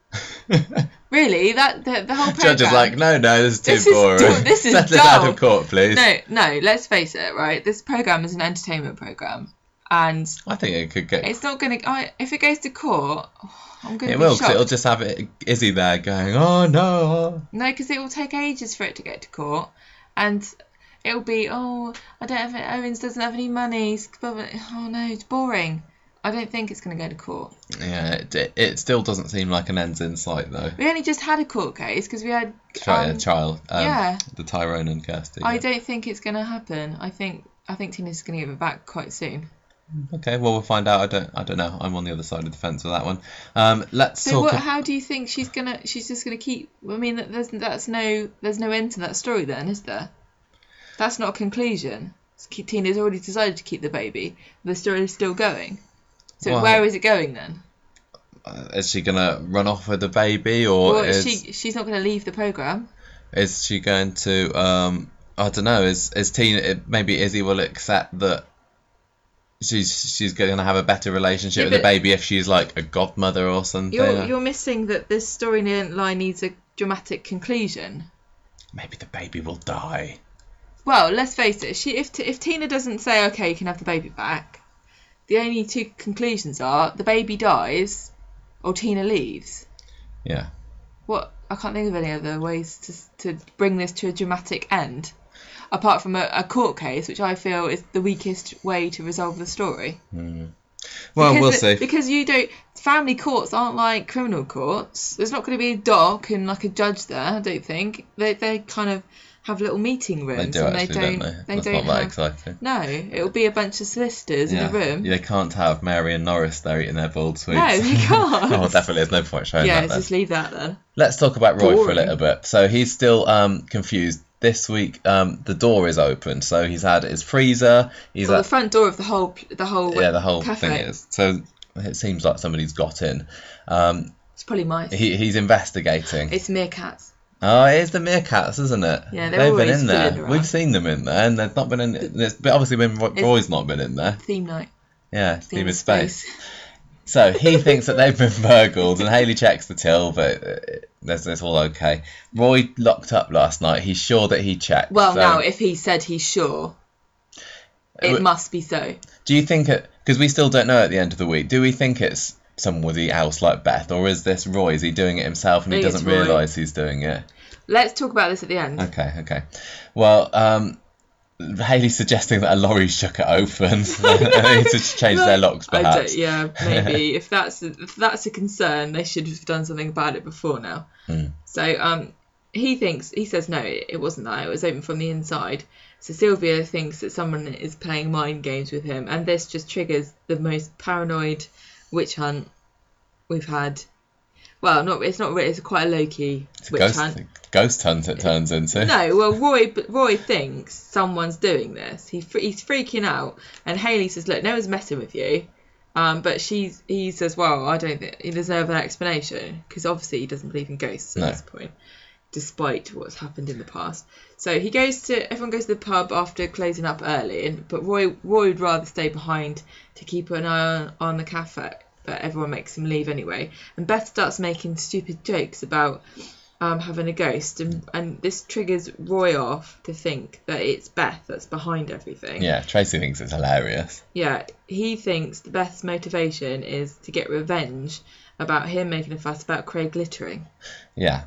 Really, that the, the whole program. Judge is like, no, no, this is too This is boring. dull- this is Settle it out dull. of court, please. No, no. Let's face it, right? This program is an entertainment program, and I think it could get. it's not going to. If it goes to court, I'm going to It be will, because shocked. it'll just have it, Izzy there going, oh no. No, because it will take ages for it to get to court, and it'll be, oh, I don't have, Owens doesn't have any money. Oh no, it's boring. I don't think it's going to go to court. Yeah, it, it, it still doesn't seem like an end's in sight though. We only just had a court case because we had. Try um, a child. Um, yeah. The Tyrone and Kirsty. I yeah. don't think it's going to happen. I think I think Tina's going to give it back quite soon. Okay, well we'll find out. I don't. I don't know. I'm on the other side of the fence with that one. Um, let's So talk. what? ab- How do you think she's gonna? She's just gonna keep. I mean, that- there's that's no there's no end to that story then, is there? That's not a conclusion. Tina's already decided to keep the baby. The story is still going. So Well- where is it going then? uh, is she gonna run off with the baby, or Well, is she she's not going to leave the program. is she going to? Um, I don't know. Is is Tina? Maybe Izzy will accept that. She's she's going to have a better relationship Yeah, with the but- baby if she's like a godmother or something. You're you're missing that this storyline needs a dramatic conclusion. Maybe the baby will die. Well, let's face it. She if T- if Tina doesn't say okay, you can have the baby back. The only two conclusions are the baby dies, or Tina leaves. Yeah. What I can't think of any other ways to to bring this to a dramatic end, apart from a, a court case, which I feel is the weakest way to resolve the story. Mm. Well, because we'll the- see. Because you don't. Family courts aren't like criminal courts. There's not going to be a doc and like a judge there. I don't think they they kind of have little meeting rooms. They do and actually, they don't, don't. they? That's don't not that have, exciting. No, it'll be a bunch of solicitors Yeah. in a room. They can't have Mary and Norris there eating their boiled sweets. No, they can't. Oh, definitely. There's no point showing yeah, that then. just leave that then. Let's talk about Roy for a Boring. little bit. So he's still um, confused. This week, um, the door is open. So he's had his freezer. He's Well, had, the front door of the whole the whole yeah, the whole cafe. thing is. So it seems like somebody's got in. Um, It's probably mice. he, he's investigating. It's meerkats. Oh, it is the meerkats, isn't it? Yeah, they're they've been always in there. fooling around. We've seen them in there, and they've not been in. It's but obviously when Roy's not been in there. Theme night. Yeah, Theme theme of is space. So he thinks that they've been burgled, and Hayley checks the till, but uh, there's it's all okay. Roy locked up last night. He's sure that he checked. Well, so. now if he said he's sure, it Uh, must be so. Do you think it? Because we still don't know at the end of the week. Do we think it's somebody else like Beth, or is this Roy? Is he doing it himself and I he think doesn't it's Roy. realise he's doing it? Let's talk about this at the end. Okay, okay. Well, um, Hayley's suggesting that a lorry shook it open. They need to change their locks, I perhaps. don't, yeah, maybe if that's a, if that's a concern, they should have done something about it before now. Mm. So um, he thinks he says no, it, it wasn't that. It was open from the inside. So Sylvia thinks that someone is playing mind games with him, and this just triggers the most paranoid witch hunt we've had. Well, not it's not really. It's quite a low key It's a witch ghost, hunt. ghost hunt it turns into. No, well, Roy Roy thinks someone's doing this. He he's freaking out, and Hayley says, "Look, no one's messing with you." Um, but she's he says, "Well, I don't think he deserves an explanation because obviously he doesn't believe in ghosts at No. this point, despite what's happened in the past." So he goes to everyone goes to the pub after closing up early, and but Roy Roy would rather stay behind to keep an eye on, on the cafe. But everyone makes him leave anyway, and Beth starts making stupid jokes about um, having a ghost, and, and this triggers Roy off to think that it's Beth that's behind everything. Yeah, Tracy thinks it's hilarious. Yeah, he thinks the Beth's motivation is to get revenge about him making a fuss about Craig littering. Yeah.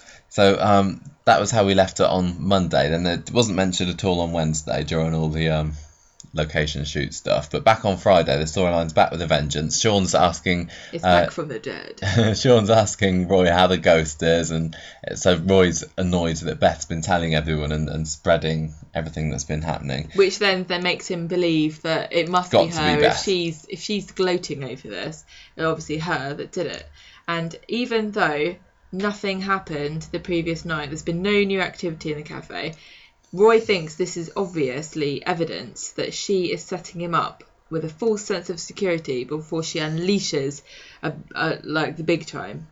So um, that was how we left it on Monday. Then it wasn't mentioned at all on Wednesday during all the um, location shoot stuff. But back on Friday, the storyline's back with a vengeance. Sean's asking... It's uh, back from the dead. Sean's asking Roy how the ghost is, and so Roy's annoyed that Beth's been telling everyone and, and spreading everything that's been happening. Which then, then makes him believe that it must Got be to be her. If Beth. she's if she's gloating over this, it's obviously her that did it. And even though nothing happened the previous night, there's been no new activity in the cafe, Roy thinks this is obviously evidence that she is setting him up with a false sense of security before she unleashes a, a, like the big time.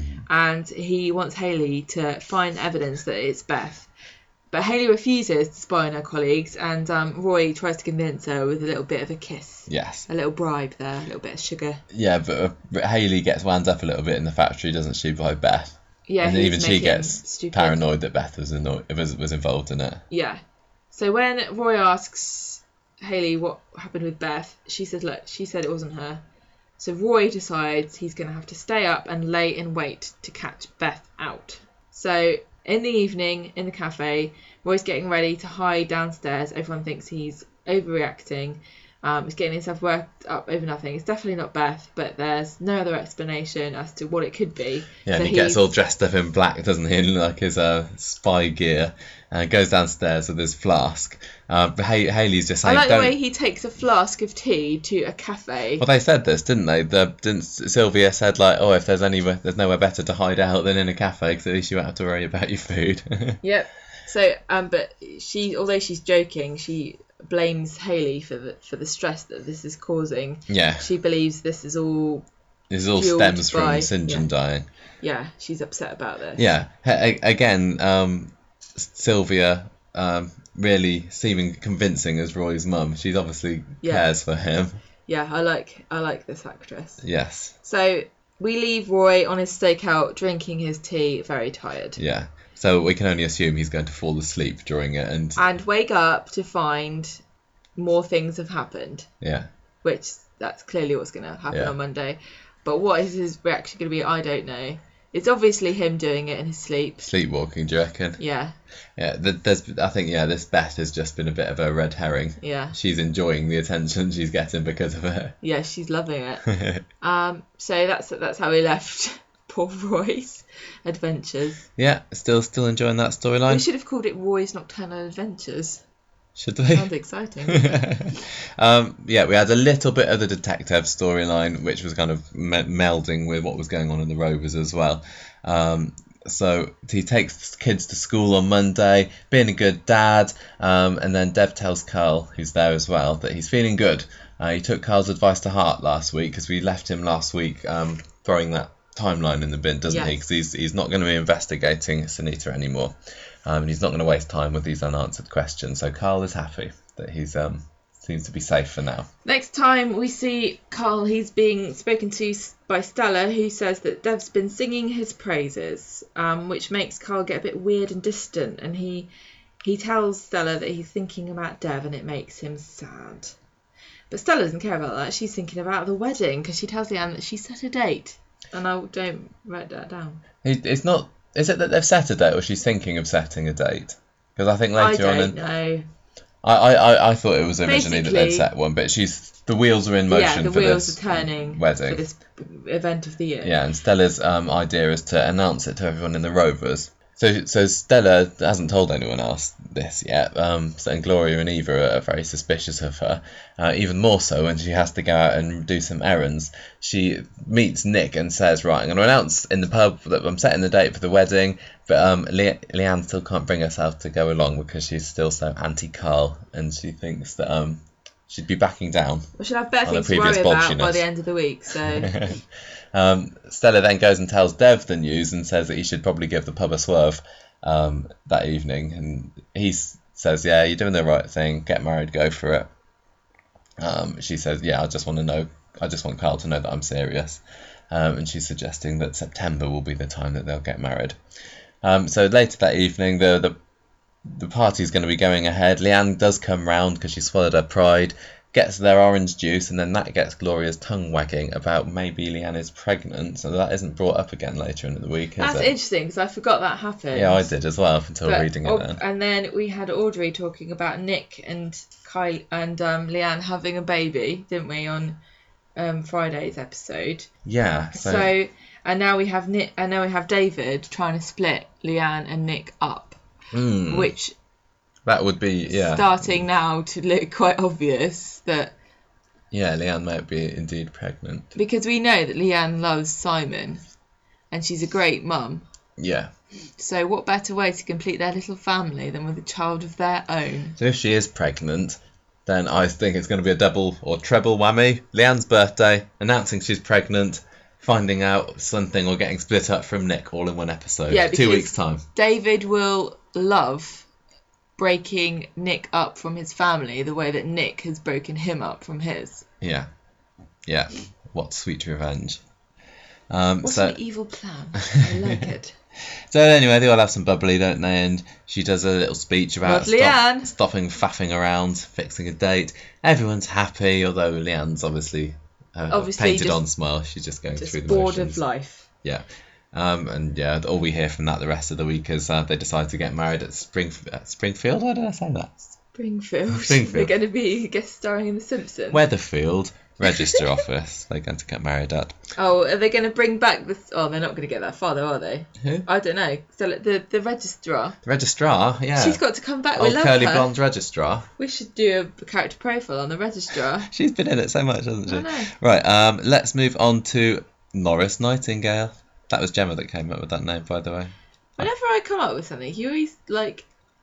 And he wants Hayley to find evidence that it's Beth. But Hayley refuses to spy on her colleagues, and um, Roy tries to convince her with a little bit of a kiss. Yes. A little bribe there, a little bit of sugar. Yeah, but, uh, but Hayley gets wound up a little bit in the factory, doesn't she, by Beth? Yeah, And he's even she making gets stupid. paranoid that Beth was, annoyed, was was involved in it. Yeah. So when Roy asks Hayley what happened with Beth, she says, look, she said it wasn't her. So Roy decides he's going to have to stay up and lay in wait to catch Beth out. So in the evening, in the cafe, Roy's getting ready to hide downstairs. Everyone thinks he's overreacting. Um, he's getting himself worked up over nothing. It's definitely not Beth, but there's no other explanation as to what it could be. Yeah, So and he gets he's- all dressed up in black, doesn't he, in like his uh, spy gear, and goes downstairs with his flask. Uh, but Hay- Hayley's just I saying, like the don't... way he takes a flask of tea to a cafe. Well, they said this, didn't they? The, didn't Sylvia said like, oh, if there's anywhere, there's nowhere better to hide out than in a cafe, because at least you won't have to worry about your food. Yep. So, um, but she, although she's joking, she blames Hayley for the for the stress that this is causing. Yeah, She believes this is all. this all fueled stems from by- St John yeah. dying. Yeah, she's upset about this. Yeah, a- again, um, Sylvia um, really seeming convincing as Roy's mum. She's obviously Yeah. cares for him. Yeah, I like I like this actress. Yes, So we leave Roy on his stakeout, drinking his tea, very tired, yeah. So we can only assume he's going to fall asleep during it, and and wake up to find more things have happened, yeah, which that's clearly what's going to happen Yeah. on Monday. But what is his reaction going to be? I don't know. It's obviously him doing it in his sleep. sleepwalking. Do you reckon? Yeah, Yeah, th- there's. I think yeah, this Beth has just been a bit of a red herring. yeah, She's enjoying the attention she's getting because of it. yeah. She's loving it. Um, so that's that's how we left poor Roy's adventures. Yeah, still still enjoying that We storyline. should have called it Roy's Nocturnal Adventures. Should we? Sounds exciting. um, yeah, we had a little bit of the detective storyline, which was kind of me- melding with what was going on in the Rovers as well. Um, so he takes kids to school on Monday, being a good dad, um, and then Dev tells Carl, who's there as well, that he's feeling good. Uh, he took Carl's advice to heart last week, because we left him last week um, throwing that timeline in the bin, doesn't Yes. he? Because he's, he's not going to be investigating Sunita anymore. Um, and he's not going to waste time with these unanswered questions. So Carl is happy that he's um seems to be safe for now. Next time we see Carl, he's being spoken to by Stella, who says that Dev's been singing his praises, um, which makes Carl get a bit weird and distant. And he he tells Stella that he's thinking about Dev, and it makes him sad. But Stella doesn't care about that. She's thinking about the wedding because she tells Leanne that she set a date. And I don't write that down. It, it's not. Is it that they've set a date, or she's thinking of setting a date? Because I think later I on, don't in, know. I, I I thought it was originally that they'd Basically- set one, but she's the wheels are in motion Yeah, the for wheels this are turning wedding. for this event of the year. Yeah, and Stella's um, idea is to announce it to everyone in the Rovers. So, so Stella hasn't told anyone else this yet. Um, so and Gloria and Eva are very suspicious of her. Uh, even more so when she has to go out and do some errands. She meets Nick and says, "Right, I'm going to announce in the pub that I'm setting the date for the wedding, but um, Le- Leanne still can't bring herself to go along because she's still so anti-Carl, and she thinks that um, she'd be backing down." We should have better On the things to worry previous about by bolshiness. the end of the week. So Um, Stella then goes and tells Dev the news and says that he should probably give the pub a swerve um, that evening. And he s- says, "Yeah, you're doing the right thing. Get married, go for it." Um, she says, "Yeah, I just want to know. I just want Carl to know that I'm serious." Um, and she's suggesting that September will be the time that they'll get married. Um, so later that evening, the the the party's going to be going ahead. Leanne does come round because she swallowed her pride. Gets their orange juice, and then that gets Gloria's tongue wagging about maybe Leanne is pregnant, so that isn't brought up again later in the week, is that's it? interesting because I forgot that happened. Yeah, I did as well until But- reading it oh, then. And then we had Audrey talking about Nick and Kyle and um, Leanne having a baby, didn't we, on um, Friday's episode? Yeah, so, So, and now we have Nick, and now we have David trying to split Leanne and Nick up, mm, which that would be, yeah, starting now to look quite obvious that yeah, Leanne might be indeed pregnant. because we know that Leanne loves Simon, and she's a great mum. Yeah, So what better way to complete their little family than with a child of their own? so if she is pregnant, then I think it's going to be a double or treble whammy. Leanne's birthday, announcing she's pregnant, finding out something or getting split up from Nick all in one episode. Yeah, Two because- weeks' time. David will love breaking Nick up from his family the way that Nick has broken him up from his. Yeah. Yeah. What sweet revenge. Um, What so, an evil plan. I like it. so anyway, they all have some bubbly, don't they? And she does a little speech about Love Leanne. stop, stopping faffing around, fixing a date. Everyone's happy, although Leanne's obviously, uh, Obviously painted just- on smile. She's just going through Just the bored motions. of life. Yeah. Um, and yeah, all we hear from that the rest of the week is uh, they decide to get married at Spring at Springfield. Why did I say that? Springfield. Springfield. They're going to be guest starring in The Simpsons. Weatherfield Register Office. They're going to get married at. Oh, are they going to bring back the... Oh, they're not going to get that far, though, are they? Who? I don't know. So the the registrar. The registrar. Yeah. She's got to come back. We Old love curly her. blonde registrar. We should do a character profile on the registrar. She's been in it so much, hasn't she? I know. Right. Um. Let's move on to Norris Nightingale. That was Gemma that came up with that name, by the way. Whenever I come up with something, you always, like,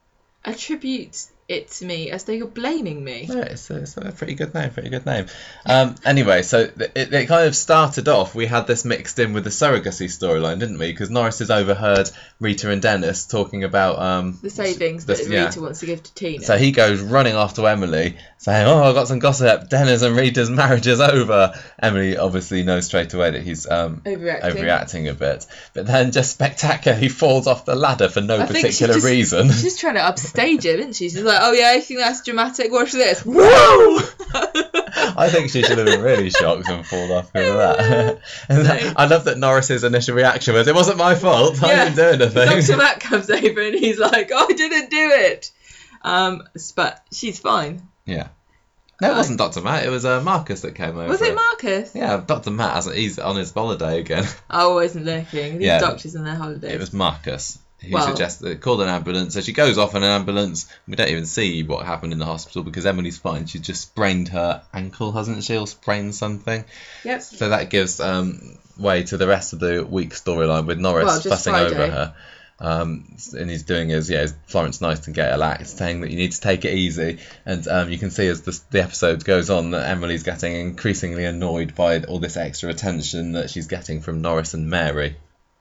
attribute it to me as though you're blaming me. No, it's a, it's a pretty good name, pretty good name. Um, anyway, so th- it, it kind of started off, we had this mixed in with the surrogacy storyline, didn't we? Because Norris has overheard Rita and Dennis talking about... Um, The savings the- that yeah. Rita wants to give to Tina. So he goes running off to Emily, saying, "Oh, I've got some gossip. Dennis and Rita's marriage is over." Emily obviously knows straight away that he's um, Overreacting. overreacting a bit. But then just spectacularly falls off the ladder for no I think she's particular just- reason. She's just trying to upstage him, isn't she? She's like, oh yeah, I think that's dramatic. Watch this. Woo! I think she should have been really shocked and fallen off because of that. And No. I love that Norris's initial reaction was, "It wasn't my fault. I Yeah. didn't do Doctor anything." Matt comes over and he's like, oh, I didn't do it. Um, but she's fine. Yeah. No, it wasn't Doctor Matt. It was uh, Marcus that came over. Was it Marcus? Yeah, Doctor Matt, hasn't- he's on his holiday again. I wasn't looking. These Yeah. doctors and their holidays. It was Marcus who Well- suggested called an ambulance. So she goes off in an ambulance. We don't even see what happened in the hospital because Emily's fine. She just sprained her ankle, hasn't she? Or sprained something. Yep. So that gives um, way to the rest of the week storyline with Norris Well, just fussing Friday. over her. Um, and he's doing his yeah his Florence Nightingale act, saying that you need to take it easy. And um, you can see as the, the episode goes on that Emily's getting increasingly annoyed by all this extra attention that she's getting from Norris and Mary.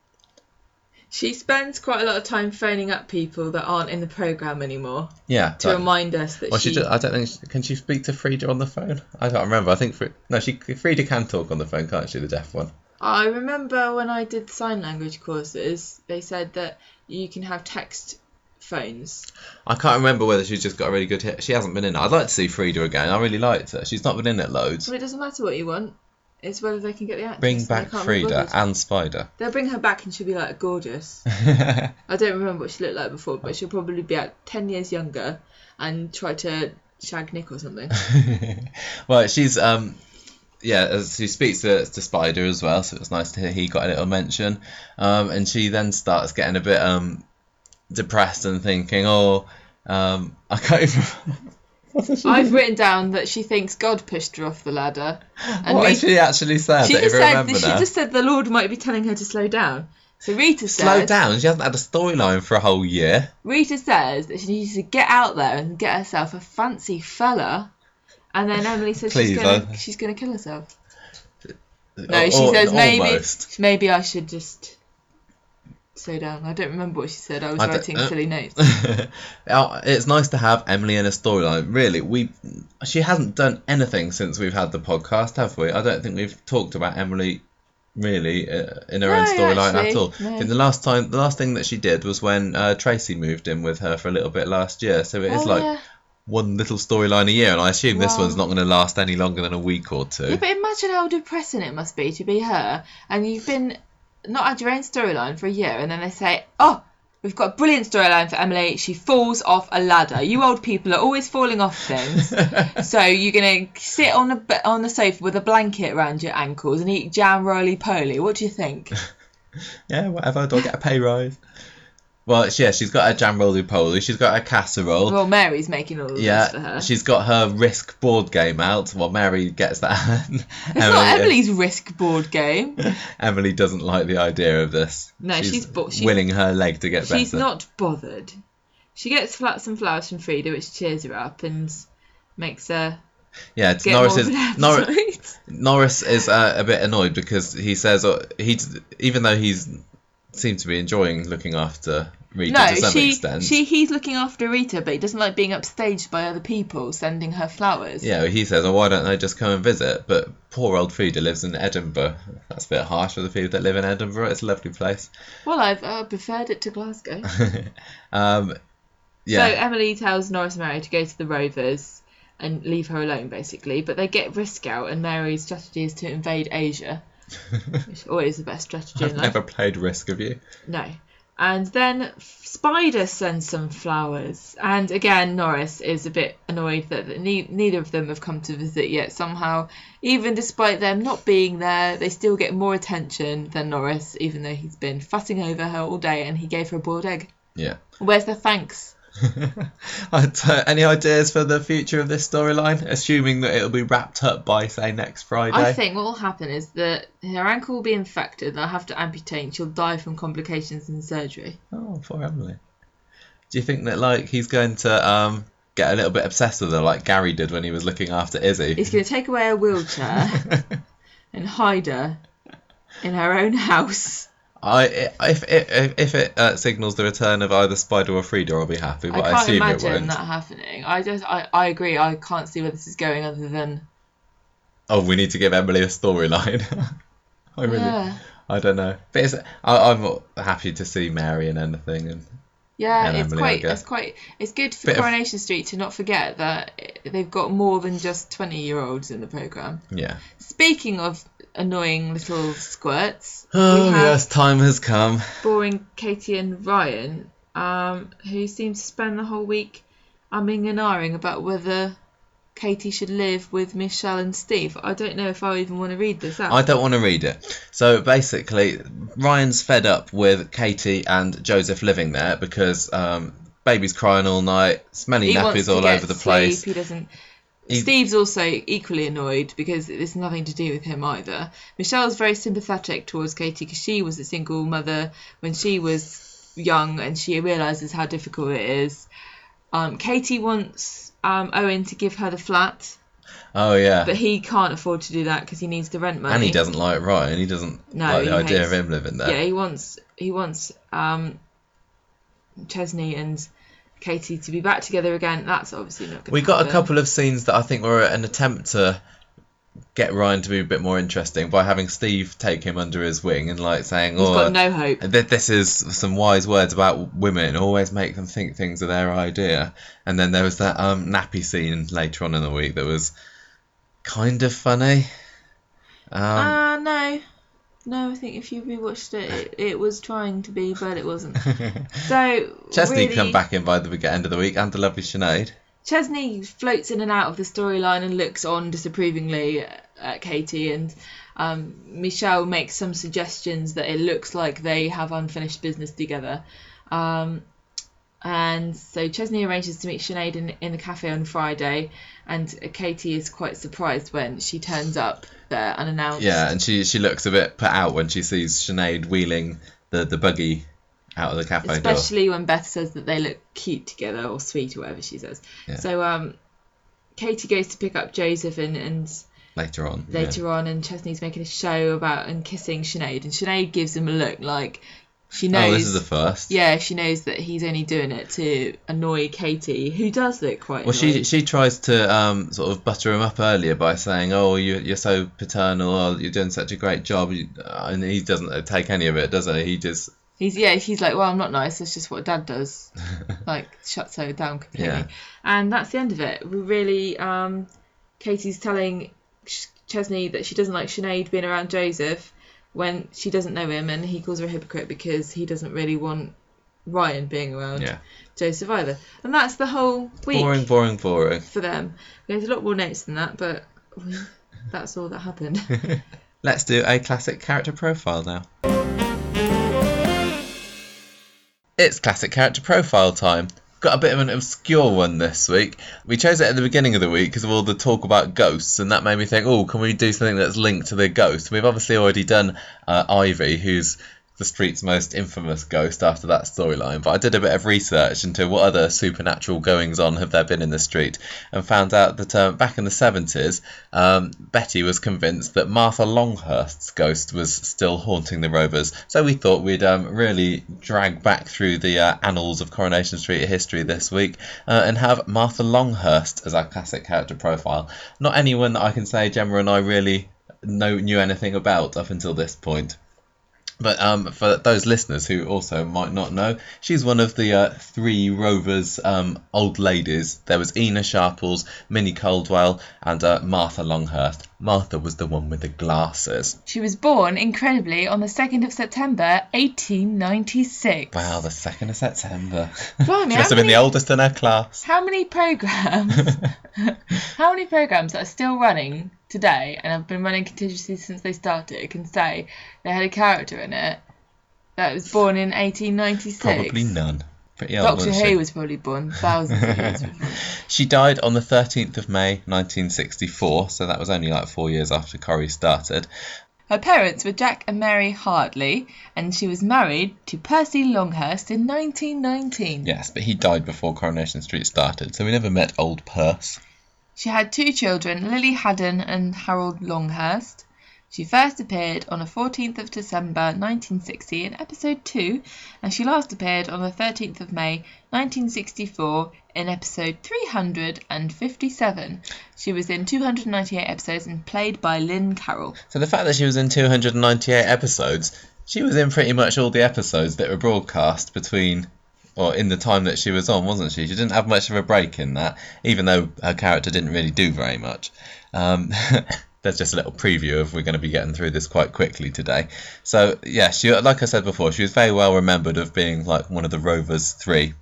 She spends quite a lot of time phoning up people that aren't in the programme anymore. Yeah. To but, remind us that well, she... she just, I don't think... She, can she speak to Frida on the phone? I can't remember. I think... Fr- no, she Frida can talk on the phone, can't she, the deaf one? I remember when I did sign language courses, they said that you can have text phones. I can't remember whether she's just got a really good hit. She hasn't been in it. I'd like to see Frida again. I really liked her. She's not been in it loads. Well, it doesn't matter what you want. It's whether they can get the actress. Bring back Frida and Spider. They'll bring her back and she'll be like gorgeous. I don't remember what she looked like before, but she'll probably be like ten years younger and try to shag Nick or something. Well, she's um, yeah, she speaks to, to Spider as well, so it's nice to hear he got a little mention. Um, and she then starts getting a bit um, depressed and thinking, oh, um, I can't even. I've written down that she thinks God pushed her off the ladder. And what Rita, has she actually said? She, just just, said, she now? just said the Lord might be telling her to slow down. So Rita says... Slow down? She hasn't had a storyline for a whole year. Rita says that she needs to get out there and get herself a fancy fella. And then Emily says Please, she's gonna, I... she's going to kill herself. No, she or, says maybe almost. maybe I should just... slow down. I don't remember what she said. I was I writing uh, silly notes. It's nice to have Emily in a storyline. Really, we she hasn't done anything since we've had the podcast, have we? I don't think we've talked about Emily really uh, in her no, own storyline at all. No. I think the last time, the last thing that she did was when uh, Tracy moved in with her for a little bit last year. So it is oh, like yeah. one little storyline a year, and I assume wow. this one's not going to last any longer than a week or two. Yeah, but imagine how depressing it must be to be her, and you've been. Not had your own storyline for a year, and then they say, oh, we've got a brilliant storyline for Emily. She falls off a ladder. You old people are always falling off things. So you're going to sit on a on the sofa with a blanket around your ankles and eat jam roly-poly. What do you think? Yeah, whatever. Do I get a pay rise? Well, yeah, she's got her jam roly-poly. She's got her casserole. Well, Mary's making all of yeah, this for her. She's got her Risk board game out. Well, Mary gets that. It's Emily, not Emily's Risk board game. Emily doesn't like the idea of this. No, she's, she's, bo- she's willing her leg to get she's better. She's not bothered. She gets flat some flowers from Frida, which cheers her up and makes her. Yeah, it's Norris is Norris, Norris is uh, a bit annoyed because he says uh, he even though he's. Seem to be enjoying looking after Rita no, to some she, extent. She, he's looking after Rita, but he doesn't like being upstaged by other people sending her flowers. Yeah, he says, oh, why don't they just come and visit? But poor old Frida lives in Edinburgh. That's a bit harsh for the people that live in Edinburgh. It's a lovely place. Well, I've uh, preferred it to Glasgow. um, yeah. So Emily tells Norris and Mary to go to the Rovers and leave her alone, basically. But they get Risk out, and Mary's strategy is to invade Asia. Which is always the best strategy I've in life. never played Risk, have you? No. And then Spider sends some flowers. And again, Norris is a bit annoyed that ne- neither of them have come to visit yet. Somehow, even despite them not being there, they still get more attention than Norris, even though he's been fussing over her all day and he gave her a boiled egg. Yeah. Where's the thanks? Any ideas for the future of this storyline, assuming that it'll be wrapped up by, say, next Friday? I think what will happen is that her ankle will be infected, they'll have to amputate, and she'll die from complications in surgery. Oh, poor Emily. Do you think that, like, he's going to um get a little bit obsessed with her, like Gary did when he was looking after Izzy? He's going to take away her wheelchair and hide her in her own house. I if if if it uh, signals the return of either Spider or Frida, I'll be happy. But I, can't I assume imagine it won't. that happening. I just I, I agree. I can't see where this is going other than. Oh, we need to give Emily a storyline. I really, yeah. I don't know, but it's, I, I'm happy to see Mary in anything and. Yeah, and it's Emily, quite it's quite it's good for Bit Coronation of... Street to not forget that they've got more than just twenty-year-olds in the programme. Yeah. Speaking of annoying little squirts. Oh yes, time has come. Boring Katie and Ryan, um, who seem to spend the whole week umming and ahhing about whether Katie should live with Michelle and Steve. I don't know if I even want to read this out. I don't want to read it. So basically, Ryan's fed up with Katie and Joseph living there because um, baby's crying all night, smelly he nappies all over the sleep. place. He doesn't. He... Steve's also equally annoyed because it's nothing to do with him either. Michelle's very sympathetic towards Katie because she was a single mother when she was young and she realises how difficult it is. Um, Katie wants um, Owen to give her the flat. Oh, yeah. But he can't afford to do that because he needs the rent money. And he doesn't like Ryan. He doesn't no, like the idea hates, of him living there. Yeah, he wants he wants um, Chesney and Katie to be back together again. That's obviously not going to We got happen. a couple of scenes that I think were an attempt to get Ryan to be a bit more interesting by having Steve take him under his wing and like saying, He's oh, got no hope. th- this is some wise words about women. Always make them think things are their idea. And then there was that um, nappy scene later on in the week that was kind of funny. Ah, Um, uh, no. No, I think if you rewatched it, it, it was trying to be, but it wasn't. So, Chesney really, come back in by the end of the week, and the lovely Sinead. Chesney floats in and out of the storyline and looks on disapprovingly at Katie, and um, Michelle makes some suggestions that it looks like they have unfinished business together. Um, and so Chesney arranges to meet Sinead in, in the cafe on Friday, and Katie is quite surprised when she turns up there unannounced. Yeah, and she she looks a bit put out when she sees Sinead wheeling the, the buggy out of the cafe door. Especially when Beth says that they look cute together, or sweet, or whatever she says. Yeah. So um, Katie goes to pick up Joseph and, and Later on. later yeah. on, and Chesney's making a show about and kissing Sinead, and Sinead gives him a look like she knows. Oh, this is the first. Yeah, she knows that he's only doing it to annoy Katie, who does look quite. Well, annoyed. she she tries to um sort of butter him up earlier by saying, "Oh, you you're so paternal. Oh, you're doing such a great job," you, uh, and he doesn't take any of it, does he? He just He's yeah, he's like, well, I'm not nice. That's just what Dad does. Like shuts her down completely, Yeah. and that's the end of it. We really, um, Katie's telling Ch- Chesney that she doesn't like Sinead being around Joseph when she doesn't know him, and he calls her a hypocrite because he doesn't really want Ryan being around yeah. Joseph either. And that's the whole week Boring, boring, boring. for them. There's a lot more notes than that, but that's all that happened. Let's do a classic character profile now. It's classic character profile time. Got a bit of an obscure one this week. We chose it at the beginning of the week because of all the talk about ghosts, and that made me think, oh, can we do something that's linked to the ghost? We've obviously already done uh, Ivy, who's the street's most infamous ghost after that storyline, but I did a bit of research into what other supernatural goings on have there been in the street, and found out that uh, back in the seventies, um, Betty was convinced that Martha Longhurst's ghost was still haunting the Rovers, so we thought we'd um, really drag back through the uh, annals of Coronation Street history this week uh, and have Martha Longhurst as our classic character profile. Not anyone that I can say Gemma and I really know, knew anything about up until this point. But um, for those listeners who also might not know, she's one of the uh, three Rovers um, old ladies. There was Ena Sharples, Minnie Caldwell, and uh, Martha Longhurst. Martha was the one with the glasses. She was born, incredibly, on the second of September, eighteen ninety-six. Wow, the second of September. Blimey, She how must have been many- the oldest in her class. How many programmes? How many programmes that are still running today and have been running continuously since they started can say they had a character in it that was born in eighteen ninety-six? Probably none. Pretty old, Doctor wasn't she? Who was probably born thousands of years before. She died on the thirteenth of May nineteen sixty-four, so that was only like four years after Corrie started. Her parents were Jack and Mary Hartley, and she was married to Percy Longhurst in nineteen nineteen. Yes, but he died before Coronation Street started, so we never met old Perce. She had two children, Lily Haddon and Harold Longhurst. She first appeared on the fourteenth of December nineteen sixty in episode two, and she last appeared on the thirteenth of May nineteen sixty-four in episode three hundred fifty-seven. She was in two hundred ninety-eight episodes and played by Lynn Carroll. So the fact that she was in two hundred ninety-eight episodes, she was in pretty much all the episodes that were broadcast between, or in the time that she was on, wasn't she? She didn't have much of a break in that, even though her character didn't really do very much. Um, there's just a little preview of we're going to be getting through this quite quickly today. So yeah, she, like I said before, she was very well remembered of being like one of the Rovers three.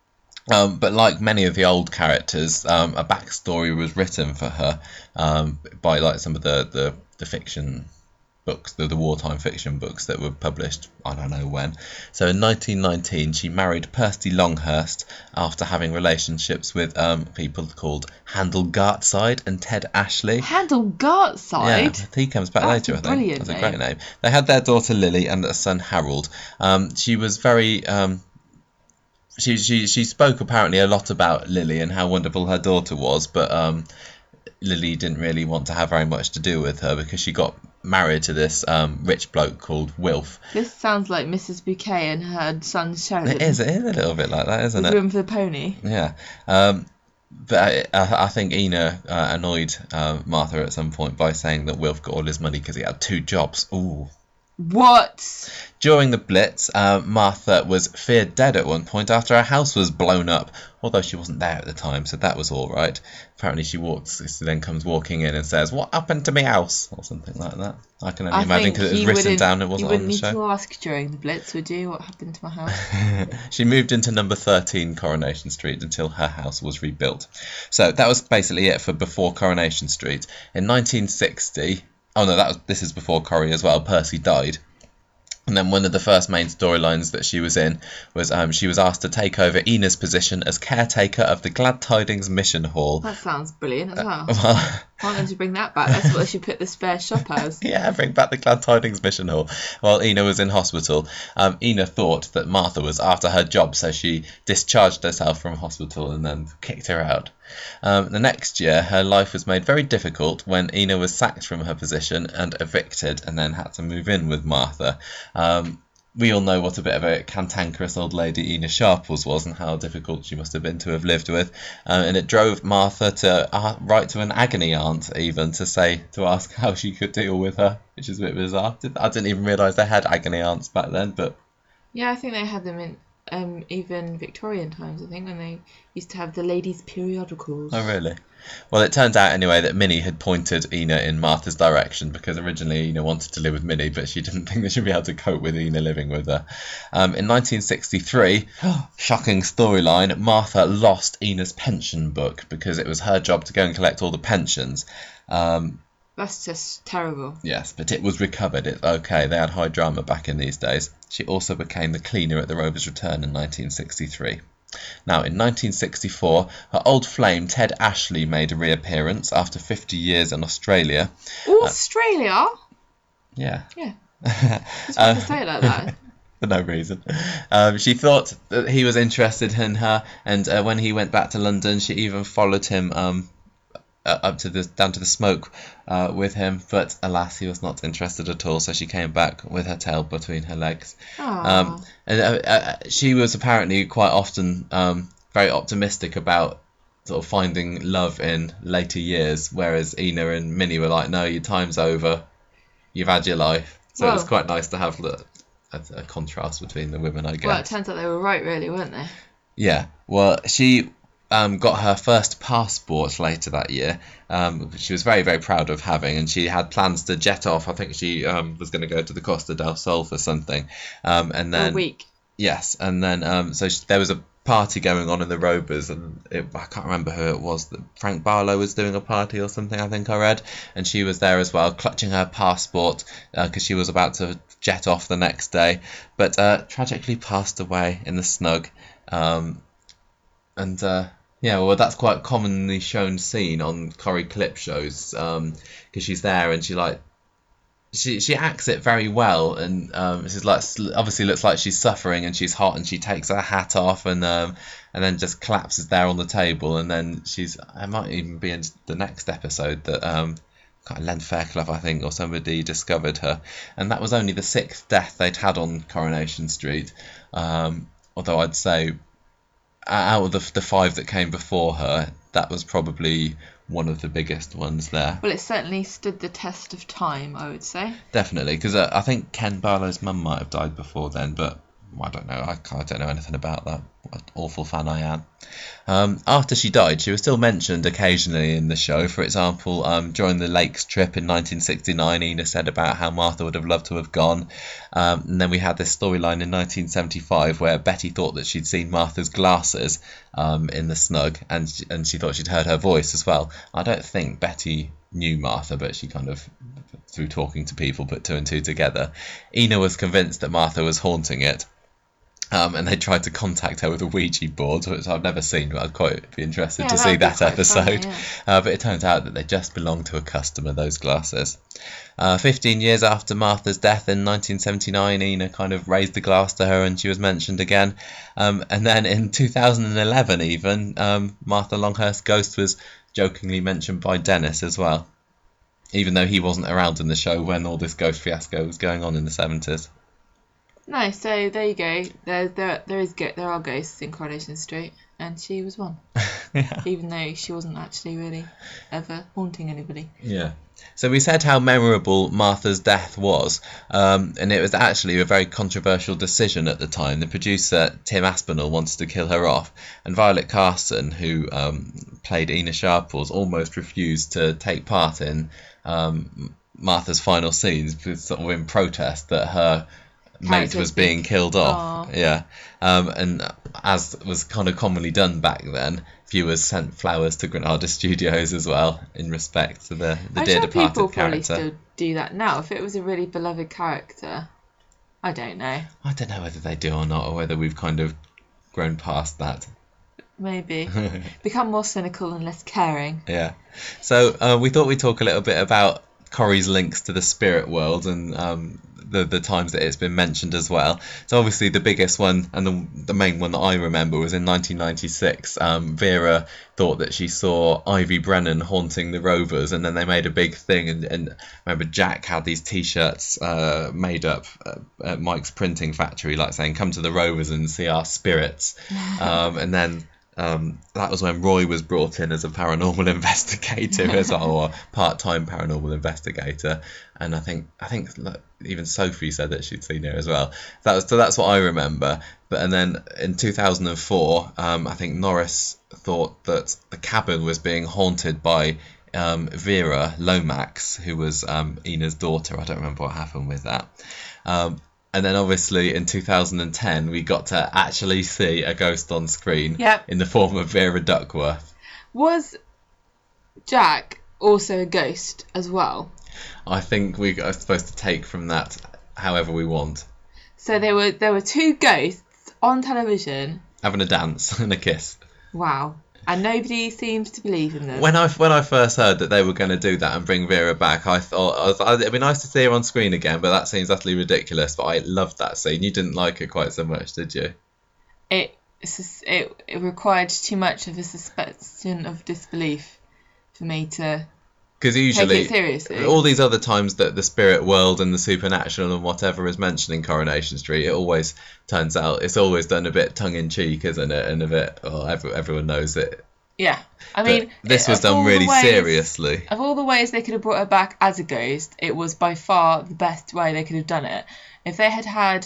Um, but like many of the old characters, um, a backstory was written for her um, by like some of the, the, the fiction books, the, the wartime fiction books that were published, I don't know when. So in nineteen nineteen, she married Percy Longhurst after having relationships with um, people called Handel Gartside and Ted Ashley. Handel Gartside? Yeah, he comes back That's later, a I think. brilliant That's a great name. name. They had their daughter Lily and a son Harold. Um, she was very... Um, she, she, she spoke apparently a lot about Lily and how wonderful her daughter was, but um, Lily didn't really want to have very much to do with her because she got married to this um, rich bloke called Wilf. This sounds like Missus Bouquet and her son Sheridan. It is, it is a little bit like that, isn't With it? Room for the Pony. Yeah. Um, but I, I think Ina uh, annoyed uh, Martha at some point by saying that Wilf got all his money because he had two jobs. Ooh. What? During the Blitz, uh, Martha was feared dead at one point after her house was blown up, although she wasn't there at the time, so that was all right. Apparently she walks, she then comes walking in and says, "What happened to my house?" or something like that. I can only I imagine think because it was you written wouldn't- down, it You wasn't on wouldn't the need show. to ask during the Blitz, would you? What happened to my house? She moved into number thirteen Coronation Street until her house was rebuilt. So that was basically it for before Coronation Street. In nineteen sixty, oh no, that was this is before Corrie as well. Percy died. And then one of the first main storylines that she was in was um, she was asked to take over Ina's position as caretaker of the Glad Tidings Mission Hall. That sounds brilliant as well. Well, Why don't you bring that back? That's what they should put the spare shop as. yeah, bring back the Glad Tidings Mission Hall. While Ina was in hospital, um, Ina thought that Martha was after her job, so she discharged herself from hospital and then kicked her out. Um, the next year, her life was made very difficult when Ina was sacked from her position and evicted, and then had to move in with Martha. Um, we all know what a bit of a cantankerous old lady Ina Sharples was and how difficult she must have been to have lived with. Uh, and it drove Martha to uh, write to an agony aunt even to say, to ask how she could deal with her, which is a bit bizarre. I didn't even realise they had agony aunts back then, but... Yeah, I think they had them in um, even Victorian times, I think, when they used to have the ladies' periodicals. Oh, really? Well, it turned out anyway that Minnie had pointed Ina in Martha's direction because originally Ina wanted to live with Minnie, but she didn't think that she'd be able to cope with Ina living with her. Um, in nineteen sixty-three, shocking storyline, Martha lost Ina's pension book because it was her job to go and collect all the pensions. Um, That's just terrible. yes, but it was recovered. It's okay. They had high drama back in these days. She also became the cleaner at the Rover's Return in nineteen sixty-three. Now, in nineteen sixty-four, her old flame Ted Ashley made a reappearance after fifty years in Australia. Australia? Yeah. Yeah. Just want to say it like that. For no reason. Um, she thought that he was interested in her, and uh, when he went back to London, she even followed him um, uh, up to the down to the smoke uh, with him. But alas, he was not interested at all. So she came back with her tail between her legs. Um, and uh, uh, she was apparently quite often um, very optimistic about sort of finding love in later years, whereas Ina and Minnie were like, "No, your time's over. You've had your life." So Well- it was quite nice to have the, a, a contrast between the women, I guess. Well, it turns out they were right, really, weren't they? Yeah. Well, she um, got her first passport later that year, um, which she was very, very proud of having, and she had plans to jet off. I think she um, was going to go to the Costa del Sol for something. Um, and For then a week. Yes, and then um, so she, there was a party going on in the Rovers, and it, I can't remember who it was. That Frank Barlow was doing a party or something, I think I read, and she was there as well, clutching her passport because uh, she was about to jet off the next day, but uh, tragically passed away in the snug. Um, and uh, yeah, well, that's quite a commonly shown scene on Corrie clip shows because um, she's there and she like. She she acts it very well, and um, she's like obviously looks like she's suffering and she's hot, and she takes her hat off and um, and then just collapses there on the table, and then she's it might even be in the next episode that um, Len Fairclough I think or somebody discovered her, and that was only the sixth death they'd had on Coronation Street, um, although I'd say out of the the five that came before her, that was probably one of the biggest ones there. Well, it certainly stood the test of time, I would say. Definitely, because uh, I think Ken Barlow's mum might have died before then, but I don't know. I, I don't know anything about that. What an awful fan I am. Um, after she died, she was still mentioned occasionally in the show. For example, um, during the Lakes trip in nineteen sixty-nine, Ina said about how Martha would have loved to have gone. Um, and then we had this storyline in nineteen seventy-five where Betty thought that she'd seen Martha's glasses um, in the snug, and she, and she thought she'd heard her voice as well. I don't think Betty knew Martha, but she kind of, through talking to people, put two and two together. Ina was convinced that Martha was haunting it. Um, and they tried to contact her with a Ouija board, which I've never seen, but I'd quite be interested Yeah, to that see would be that quite episode. fun, yeah. uh, but it turns out that they just belonged to a customer, those glasses. Uh, fifteen years after Martha's death in nineteen seventy-nine, Ina kind of raised the glass to her and she was mentioned again. Um, and then in two thousand eleven even, um, Martha Longhurst's ghost was jokingly mentioned by Dennis as well, even though he wasn't around in the show when all this ghost fiasco was going on in the seventies. No, so there you go. There, there, there is go- there are ghosts in Coronation Street, and she was one. Yeah. Even though she wasn't actually really ever haunting anybody. Yeah. So we said how memorable Martha's death was, um, and it was actually a very controversial decision at the time. The producer, Tim Aspinall, wanted to kill her off, and Violet Carson, who um, played Ina Sharples, almost refused to take part in um, Martha's final scenes, sort of in protest that her mate was being killed off. Aww. Yeah. Um, and as was kind of commonly done back then, viewers sent flowers to Granada Studios as well in respect to the, the I'm dear sure departed people character. probably still do that now. If it was a really beloved character, I don't know. I don't know whether they do or not, or whether we've kind of grown past that. Maybe. Become more cynical and less caring. Yeah. So uh, we thought we'd talk a little bit about Corrie's links to the spirit world and um, the the times that it's been mentioned as well. So obviously the biggest one and the, the main one that I remember was in nineteen ninety-six. Um, Vera thought that she saw Ivy Brennan haunting the Rovers, and then they made a big thing. And, and I remember Jack had these T-shirts uh, made up at, at Mike's printing factory, like saying, "Come to the Rovers and see our spirits." um, and then. Um, that was when Roy was brought in as a paranormal investigator, as well, or part-time paranormal investigator, and I think I think like, even Sophie said that she'd seen her as well. That was so that's what I remember. But and then in two thousand four, um, I think Norris thought that the cabin was being haunted by um, Vera Lomax, who was um, Ina's daughter. I don't remember what happened with that. Um, And then obviously in two thousand ten we got to actually see a ghost on screen. Yep. In the form of Vera Duckworth. Was Jack also a ghost as well? I think we are supposed to take from that however we want. So there were there were two ghosts on television. Having a dance and a kiss. Wow. And nobody seems to believe in them. When I when I first heard that they were going to do that and bring Vera back, I thought I was, it'd be nice to see her on screen again, but that seems utterly ridiculous. But I loved that scene. You didn't like it quite so much, did you? It it, it required too much of a suspension of disbelief for me to Because usually, take it seriously. All these other times that the spirit world and the supernatural and whatever is mentioned in Coronation Street, it always turns out it's always done a bit tongue in cheek, isn't it? And a bit, well, every, everyone knows it. Yeah, I mean, but this was of all done the really ways- seriously. Of all the ways they could have brought her back as a ghost, it was by far the best way they could have done it. If they had had,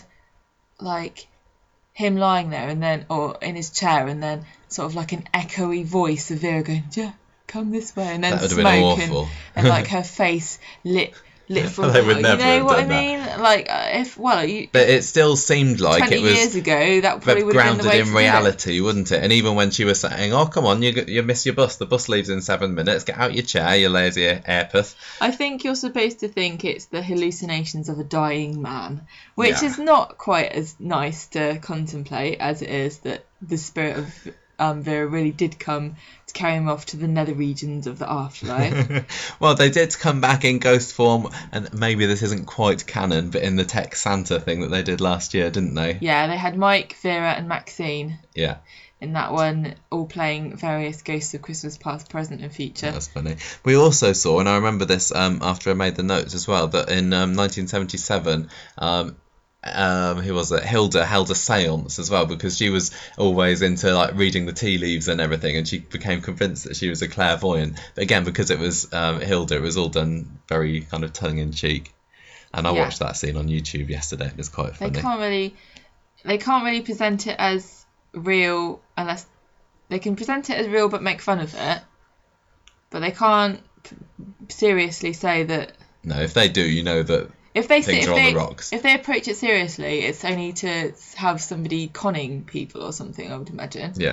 like, him lying there and then, or in his chair, and then sort of like an echoey voice of Vera going, yeah, come this way, and then That would have smoke been and, awful. and like her face lit lit from They would you never know have what I done that. mean? Like uh, if well, you, But it still seemed like twenty it was years ago that probably would have been the grounded way in to do it. reality, wouldn't it? And even when she was saying, "Oh, come on, you you miss your bus. The bus leaves in seven minutes. Get out your chair, you lazy airpuss." I think you're supposed to think it's the hallucinations of a dying man, which Yeah. is not quite as nice to contemplate as it is that the spirit of um, Vera really did come to carry him off to the nether regions of the afterlife. Well, they did come back in ghost form, and maybe this isn't quite canon, but in the Tech Santa thing that they did last year, didn't they? Yeah, they had Mike, Vera and Maxine Yeah. in that one, all playing various ghosts of Christmas past, present and future. That's funny. We also saw, and I remember this um, after I made the notes as well, that in um, nineteen seventy-seven, um, um, who was it? Hilda held a séance as well, because she was always into like reading the tea leaves and everything, and she became convinced that she was a clairvoyant. But again, because it was um, Hilda, it was all done very kind of tongue in cheek. And I Yeah. watched that scene on YouTube yesterday. It was quite They funny. can't really, they can't really present it as real unless they can present it as real but make fun of it. But they can't p- seriously say that. No, if they do, you know that If they things if are on they the rocks. if they approach it seriously, it's only to have somebody conning people or something. I would imagine. Yeah.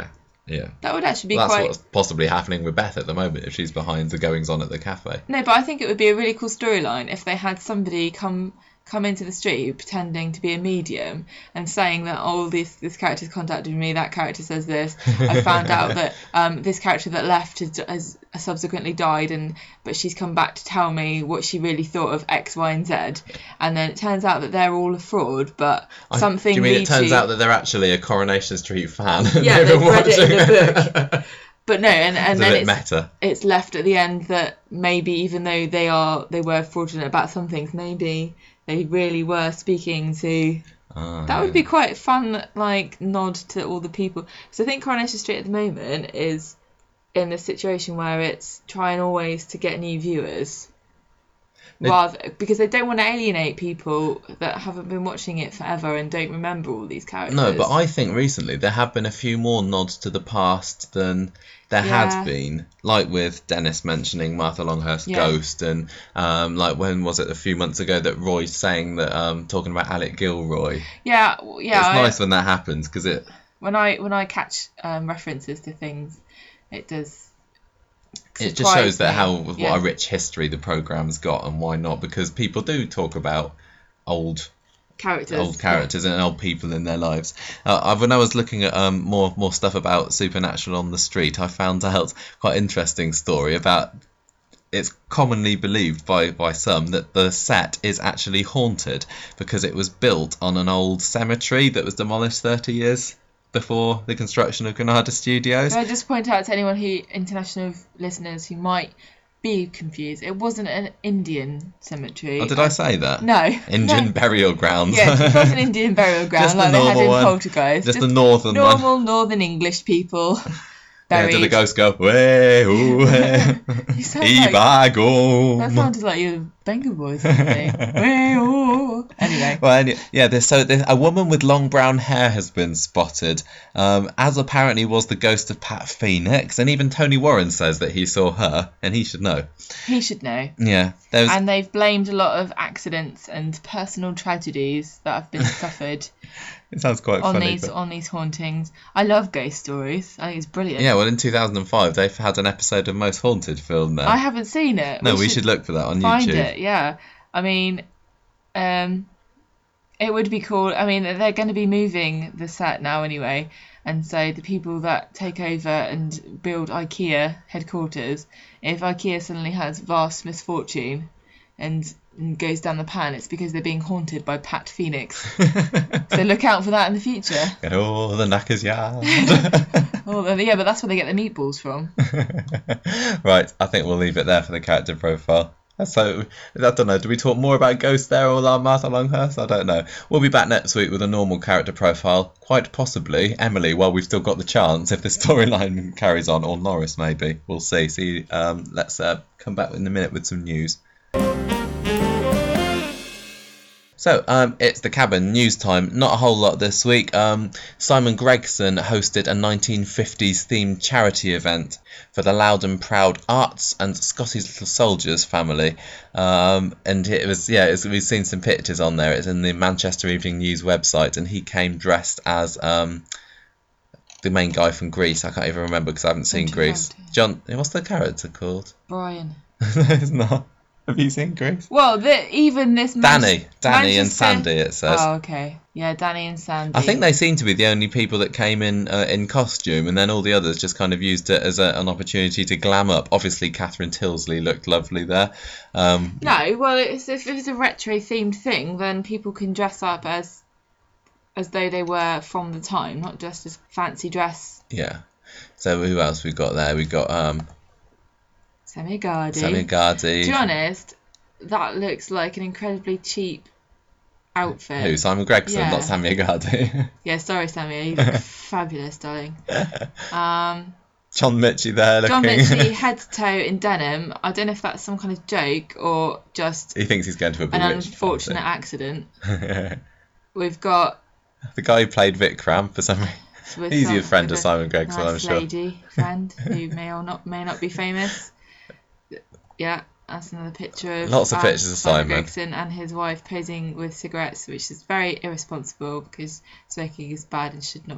Yeah. That would actually be Well, that's quite... what's possibly happening with Beth at the moment if she's behind the goings-on at the cafe. No, but I think it would be a really cool storyline if they had somebody come come into the street pretending to be a medium and saying that, oh, this this character's contacted me, that character says this. I found out that um, this character that left has, has subsequently died, and but she's come back to tell me what she really thought of X, Y, and Z. And then it turns out that they're all a fraud, but I, something. Do you mean it leads turns you... out that they're actually a Coronation Street fan? And Yeah, they've they've been read it in watching- the book. But no, and, and It's a then bit it's, meta. it's left at the end that maybe even though they are they were fraudulent about some things, maybe they really were speaking to. Oh, That would yeah. be quite fun, like nod to all the people. So I think Coronation Street at the moment is in the situation where it's trying always to get new viewers, They- rather because they don't want to alienate people that haven't been watching it forever and don't remember all these characters. No, but I think recently there have been a few more nods to the past than there Yeah. had been. Like with Dennis mentioning Martha Longhurst's Yeah. ghost, and um, like when was it a few months ago that Roy saying that um, talking about Alec Gilroy. yeah, w- yeah. it's I- nice when that happens because it. When I when I catch um, references to things, it does. It just surprise shows that me. how what Yeah. a rich history the program's got, and why not? Because people do talk about old characters. old characters and old people in their lives. Uh, I- when I was looking at um, more more stuff about Supernatural on the street, I found out quite interesting story about. It's commonly believed by, by some that the set is actually haunted because it was built on an old cemetery that was demolished thirty years before the construction of Granada Studios. Can I just point out to anyone who international listeners who might be confused, it wasn't an Indian cemetery. Oh, did I say that? No. Indian No. burial grounds. Yeah, it was an Indian burial ground Just the like they had normal in one. Poltergeist. Just the northern one. normal northern English people. Yeah, Buried. did the ghost go, way, ooh, hey, You sound eve like- I go. That sounded like you were Bengal Boys or something. Way, oh. Anyway. Well, any, yeah, there's, so there's, a woman with long brown hair has been spotted, um, as apparently was the ghost of Pat Phoenix, and even Tony Warren says that he saw her, and he should know. He should know. Yeah, there was. And they've blamed a lot of accidents and personal tragedies that have been suffered It sounds quite on funny. these but- on these hauntings. I love ghost stories. I think it's brilliant. Yeah, well, in two thousand five, they've had an episode of Most Haunted filmed there. I haven't seen it. no, we should look for that on find YouTube. it. Yeah, I mean, um, it would be cool. I mean, they're going to be moving the set now anyway, and so the people that take over and build IKEA headquarters, if IKEA suddenly has vast misfortune and, and goes down the pan, it's because they're being haunted by Pat Phoenix. So look out for that in the future. Oh, the knackers yard. Oh, yeah, but that's where they get the meatballs from. Right, I think we'll leave it there for the character profile. So, I don't know, do we talk more about Ghost there or our Martha Longhurst? I don't know. We'll be back next week with a normal character profile. Quite possibly Emily, while we've still got the chance, if the storyline carries on, or Norris maybe. We'll see. See, um, let's uh, come back in a minute with some news. So, um, it's the cabin news time. Not a whole lot this week. Um, Simon Gregson hosted a nineteen fifties themed charity event for the Loud and Proud Arts and Scottish Little Soldiers family. Um, and it was, yeah, it's, we've seen some pictures on there. It's in the Manchester Evening News website, and he came dressed as um, the main guy from Grease. I can't even remember because I haven't seen John Grease. Travolta. John, what's the character called? Brian. No, it's not. Have you seen Grease? Well, the, even this... Danny. Man- Danny and Manchester- Sandy, it says. Oh, okay. Yeah, Danny and Sandy. I think they seem to be the only people that came in uh, in costume, and then all the others just kind of used it as a, an opportunity to glam up. Obviously, Catherine Tilsley looked lovely there. Um, No, well, it's, if it's a retro-themed thing, then people can dress up as as though they were from the time, not just as fancy dress. yeah. So who else we got there? We got um, Sammy Gardy. Sammy Gardy. To be honest, that looks like an incredibly cheap outfit. Who? Simon Gregson, Yeah. not Sammy Gardy. Yeah, sorry, Sammy. You look fabulous, darling. Um, John Mitchie there looking. John Mitchell, head to toe in denim. I don't know if that's some kind of joke or just He thinks he's going to a an Bewitched unfortunate accident. party. We've got... The guy who played Vikram for some reason. with He's some- a friend with of a Simon Gregson, nice I'm sure. lady friend who may or not may not be famous. Yeah, that's another picture of Lots of um, pictures of Simon. Gregson and his wife posing with cigarettes, which is very irresponsible because smoking is bad and should not be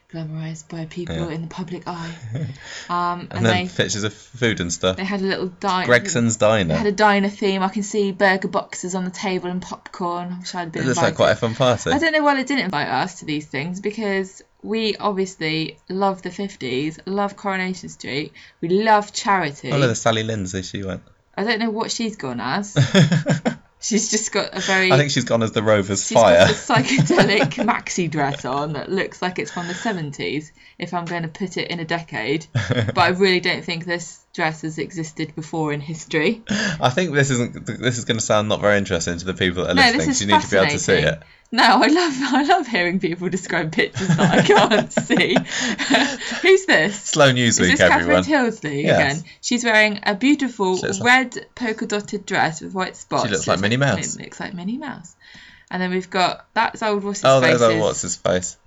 glamorised by people Yeah. in the public eye. Um, and And then they pictures of food and stuff. they had a little diner. Gregson's They Diner. had a diner theme. I can see burger boxes on the table and popcorn. I wish I'd been It looks invited. like quite a fun party. I don't know why they didn't invite us to these things, because we obviously love the fifties, love Coronation Street, we love charity. Oh, look, there's Sally Lindsay, she went. I don't know what she's gone as. She's just got a very... I think she's gone as the Rover's She's Fire. got a psychedelic maxi dress on that looks like it's from the seventies, if I'm going to put it in a decade. But I really don't think this dress has existed before in history. I think this isn't. This is going to sound not very interesting to the people that are No, listening. this is So you need to be able to see fascinating. it. No, I love I love hearing people describe pictures that I can't see. Who's this? Slow Is Newsweek, this everyone. Catherine Tilsley Yes. again? She's wearing a beautiful She looks like- red polka dotted dress with white spots. She looks like Minnie Mouse. It looks like Minnie Mouse. And then we've got that's old what's his Oh, face's. there's old what's his face.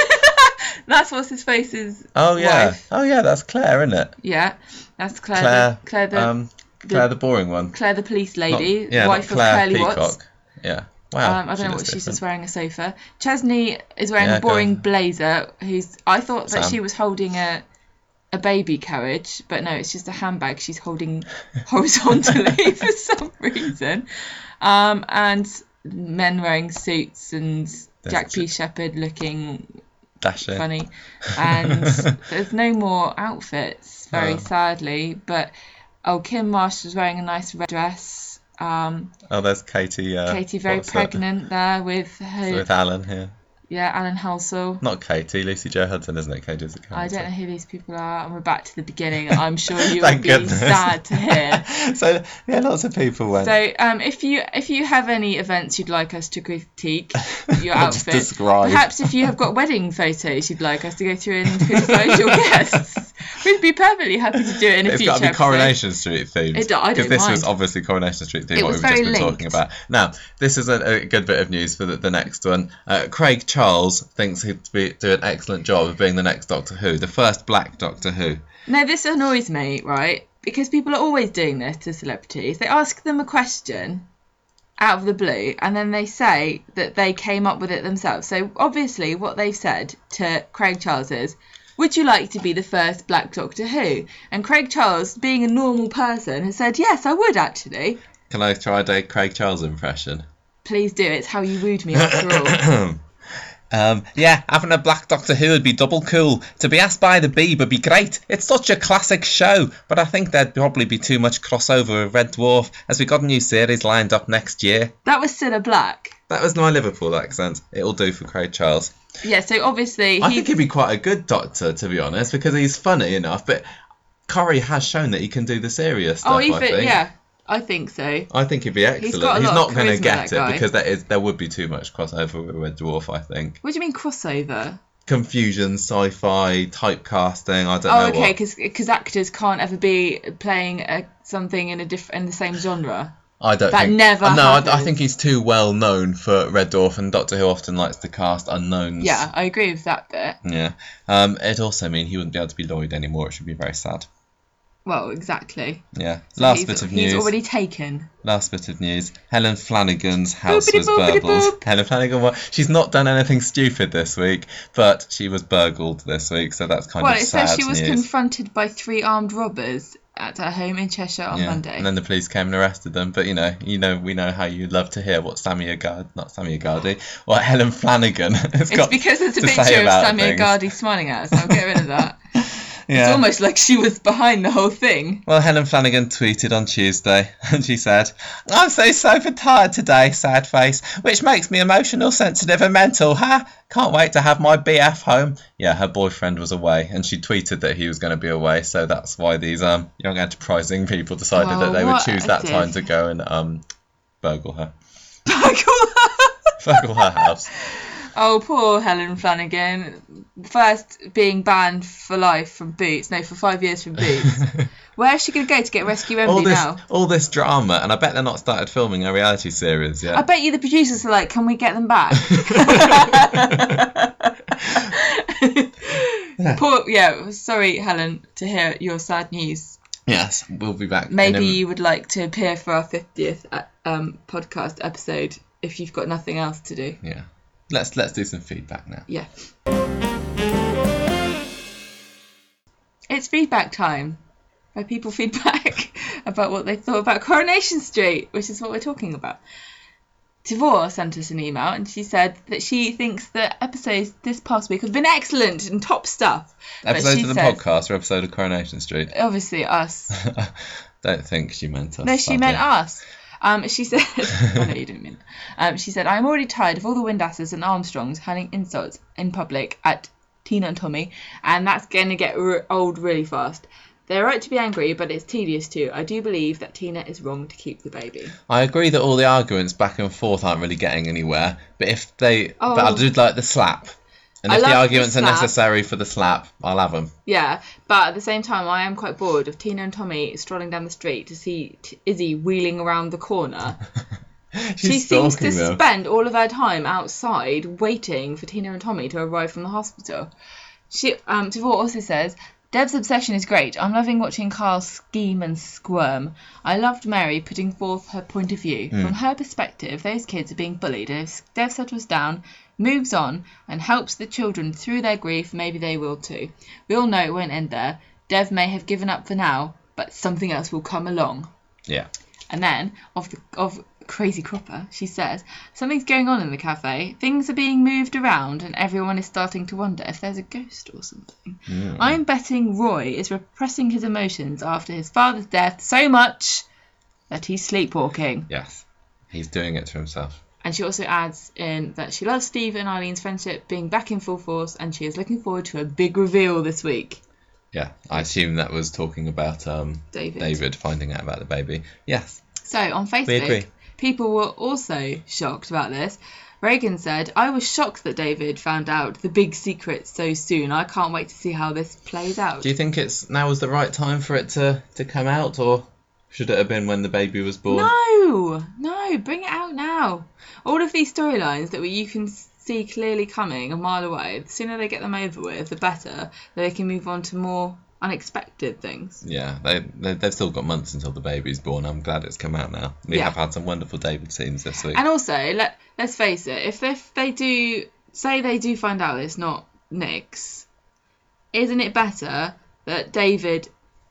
That's what's his face's. Oh yeah. Wife. Oh yeah, that's Claire, isn't it? Yeah, that's Claire. Claire. the, Claire the um, Claire the boring one. Claire the police Not- lady, yeah, wife not Claire of Curly Peacock. Watts. Yeah. Wow. Um, I she don't know looks what she's different. just wearing a sofa. Chesney is wearing Yeah, a go boring on. blazer. Who's I thought that Sam. she was holding a a baby carriage, but no, it's just a handbag she's holding horizontally for some reason. Um, and men wearing suits and Jack J- P. Shepherd looking Dashing. funny. And there's no more outfits, very Oh. sadly. But oh, Kim Marsh was wearing a nice red dress. Um, Oh, there's Katie. Uh, Katie very what's that? pregnant there with her, With Alan here. yeah, Alan Halsall. Not Katie, Lucy Jo Hudson, isn't it? Katie's the I character. don't know who these people are, and we're back to the beginning. I'm sure you will Thank be goodness. sad to hear. So yeah, lots of people went. So, um, if you if you have any events you'd like us to critique your Or just outfit, describe. perhaps if you have got wedding photos you'd like us to go through and criticise your guests, we'd be perfectly happy to do it in a It's future got to be episode. Coronation Street themed. It do- I Because don't this was mind. obviously Coronation Street themed, It what was we've just very been linked. talking about. Now, this is a, a good bit of news for the, the next one. Uh, Craig Charles thinks he'd be, do an excellent job of being the next Doctor Who, the first black Doctor Who. No, this annoys me, right? Because people are always doing this to celebrities. They ask them a question out of the blue and then they say that they came up with it themselves. So obviously what they've said to Craig Charles is, would you like to be the first black Doctor Who? And Craig Charles, being a normal person, has said, yes, I would actually. Can I try a Craig Charles impression? Please do. It's how you wooed me after all. Um, yeah, having a black Doctor Who would be double cool. To be asked by the Bee would be great. It's such a classic show, but I think there'd probably be too much crossover with Red Dwarf, as we got a new series lined up next year. That was Cilla Black. That was my Liverpool accent. It'll do for Craig Charles. Yeah, so obviously I he... think he'd be quite a good Doctor, to be honest, because he's funny enough, but Corrie has shown that he can do the serious stuff, Oh, I even, think. yeah, I think so. I think he'd be excellent. got a He's lot not of going to charisma, get that it guy. because there is there would be too much crossover with Red Dwarf, I think. What do you mean crossover? Confusion, sci-fi, typecasting, I don't Oh, know okay, what. because actors can't ever be playing a, something in a diff- in the same genre. I don't that think. never No, I, I happens. think he's too well known for Red Dwarf, and Doctor Who often likes to cast unknowns. Yeah, I agree with that bit. Yeah. Um, it'd also mean he wouldn't be able to be Lloyd anymore. It should be very sad. Well, exactly. Yeah. So Last he's, bit of he's news. already taken. Last bit of news. Helen Flanagan's house Boopity was boopity burgled. boop. Helen Flanagan, what? She's not done anything stupid this week, but she was burgled this week, so that's kind Well, of it sad says she was news. confronted by three armed robbers at her home in Cheshire on Yeah, Monday. and then the police came and arrested them. But you know, you know, we know how you love to hear what Sammy Agard, not Sammy Agardi, what Helen Flanagan has It's got because there's a to say picture of about Sammy things. Agardi smiling at us. I'll get rid of that. Yeah. It's almost like she was behind the whole thing. Well, Helen Flanagan tweeted on Tuesday, and she said, "I'm so super tired today, sad face, which makes me emotional, sensitive and mental, huh? Can't wait to have my B F home." Yeah, her boyfriend was away, and she tweeted that he was going to be away, so that's why these um young enterprising people decided Oh, that they would what choose a that div. time to go and um burgle her. Burgle Burgle her house. Oh, poor Helen Flanagan. First being banned for life from Boots. No, for five years from Boots. Where is she going to go to get Rescue Remedy all this, now? all this drama, and I bet they're not started filming a reality series yet. I bet you the producers are like, can we get them back? Yeah. Poor, yeah, sorry, Helen, to hear your sad news. Yes, we'll be back. Maybe in a- you would like to appear for our fiftieth uh, um, podcast episode if you've got nothing else to do. Yeah. Let's let's do some feedback now. Yeah. it's feedback time, where people feedback about what they thought about Coronation Street, which is what we're talking about. Tivor sent us an email and she said that she thinks that episodes this past week have been excellent and top stuff. Episodes she of the says, podcast or episode of Coronation Street? Obviously us. Don't think she meant us. No, she sadly. meant us. Um, she said, oh no, you didn't mean that. Um, she said, I'm already tired of all the Windasses and Armstrongs hurling insults in public at Tina and Tommy, and that's going to get r- old really fast. They're right to be angry, but it's tedious too. I do believe that Tina is wrong to keep the baby. I agree that all the arguments back and forth aren't really getting anywhere, but if they... Oh. But I do like the slap. And I if the love the arguments are slap. necessary for the slap, I'll have them. Yeah, but at the same time, I am quite bored of Tina and Tommy strolling down the street to see T- Izzy wheeling around the corner. She seems to them. spend all of her time outside waiting for Tina and Tommy to arrive from the hospital. She, um, Tivor also says, Deb's obsession is great. I'm loving watching Carl scheme and squirm. I loved Mary putting forth her point of view. Mm. From her perspective, those kids are being bullied, and if Dev settles down, moves on, and helps the children through their grief, maybe they will too. We all know it won't end there. Dev may have given up for now, but something else will come along. Yeah. And then, of the of Crazy Cropper, she says, something's going on in the cafe. Things are being moved around and everyone is starting to wonder if there's a ghost or something. Mm. I'm betting Roy is repressing his emotions after his father's death so much that he's sleepwalking. Yes. He's doing it to himself. And she also adds in that she loves Steve and Eileen's friendship being back in full force and she is looking forward to a big reveal this week. Yeah, I assume that was talking about um, David. David finding out about the baby. Yes. So on We agree. Facebook, people were also shocked about this. Reagan said, I was shocked that David found out the big secret so soon. I can't wait to see how this plays out. Do you think it's now was the right time for it to, to come out, or should it have been when the baby was born? No, no, bring it out now. All of these storylines that we, you can see clearly coming a mile away, the sooner they get them over with, the better, that they can move on to more unexpected things. Yeah, they, they, they've still got months until the baby's born. I'm glad it's come out now. We Yeah. have had some wonderful David scenes this week. And also, let, let's face it, if, if they do, say they do find out it's not Nick's, isn't it better that David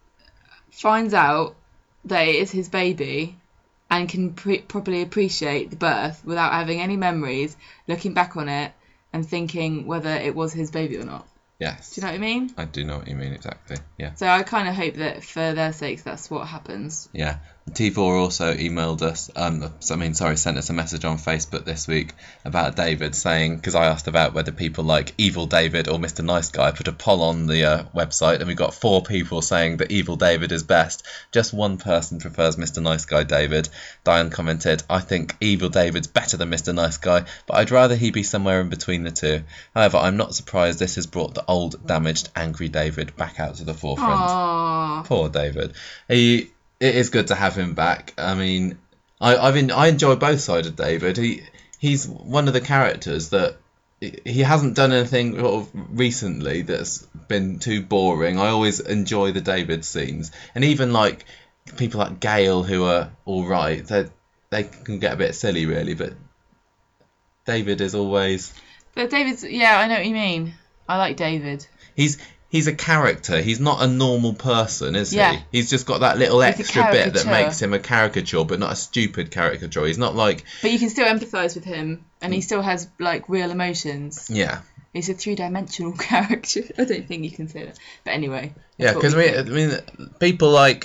finds out that it is his baby and can pre- properly appreciate the birth without having any memories, looking back on it and thinking whether it was his baby or not? Yes. Do you know what I mean? I do know what you mean, exactly. Yeah. So I kind of hope that for their sakes that's what happens. Yeah. T four also emailed us, um, I mean, sorry, sent us a message on Facebook this week about David saying, because I asked about whether people like Evil David or Mister Nice Guy. I put a poll on the uh, website and we got four people saying that Evil David is best. Just one person prefers Mister Nice Guy David. Diane commented, I think Evil David's better than Mister Nice Guy, but I'd rather he be somewhere in between the two. However, I'm not surprised this has brought the old, damaged, angry David back out to the forefront. Aww. Poor David. He... It is good to have him back. I mean, I I've in, I enjoy both sides of David. He he's one of the characters that he hasn't done anything sort of recently that's been too boring. I always enjoy the David scenes, and even like people like Gail who are all right, they they can get a bit silly really, but David is always. But David's, yeah, I know what you mean. I like David. He's. He's a character. He's not a normal person, is Yeah. he? He's just got that little He's a extra bit that caricature. makes him a caricature, but not a stupid caricature. He's not like, But you can still empathise with him, and he still has, like, real emotions. yeah. He's a three-dimensional character. I don't think you can say that. But anyway. Yeah, that's what because I we mean, think. I mean, people like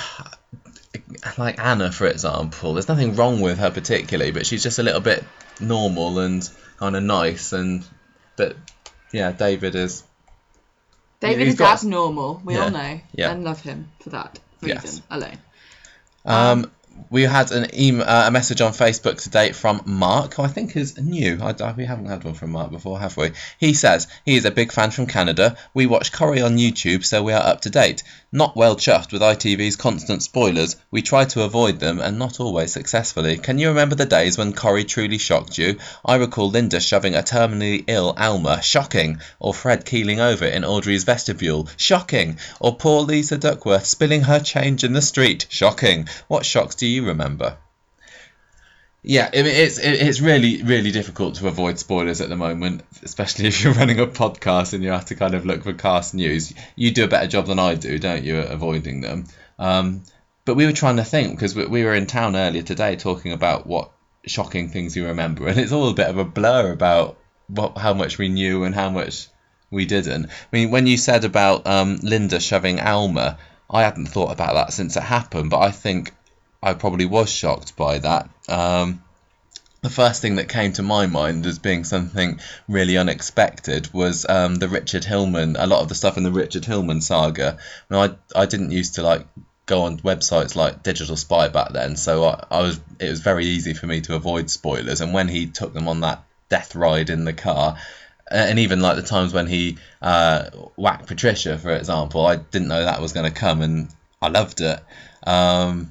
like Anna, for example, there's nothing wrong with her particularly, but she's just a little bit normal and kind of nice. And but yeah, David is. David he's is got- abnormal. We Yeah, all know. yeah. And love him for that reason Yes. alone. Um, we had an email, uh, a message on Facebook today from Mark, who I think is new. I, I, we haven't had one from Mark before, have we? He says he is a big fan from Canada. We watch Corrie on YouTube, so we are up to date. Not well chuffed with I T V's constant spoilers. We try to avoid them, and not always successfully. Can you remember the days when Corrie truly shocked you? I recall Linda shoving a terminally ill Alma. Shocking. Or Fred keeling over in Audrey's vestibule. Shocking. Or poor Lisa Duckworth spilling her change in the street. Shocking. What shocks do you remember? Yeah, I mean, it's it, it's really really difficult to avoid spoilers at the moment, especially if you're running a podcast and you have to kind of look for cast news. You do a better job than I do, don't you, at avoiding them? Um, but we were trying to think, because we, we were in town earlier today talking about what shocking things you remember, and it's all a bit of a blur about what how much we knew and how much we didn't. I mean, when you said about um, Linda shoving Alma, I hadn't thought about that since it happened, but I think I probably was shocked by that. Um, the first thing that came to my mind as being something really unexpected was um, the Richard Hillman, a lot of the stuff in the Richard Hillman saga. I, mean, I, I didn't used to like go on websites like Digital Spy back then, so I, I was it was very easy for me to avoid spoilers. And when he took them on that death ride in the car, and even like the times when he uh, whacked Patricia, for example, I didn't know that was going to come, and I loved it. Um,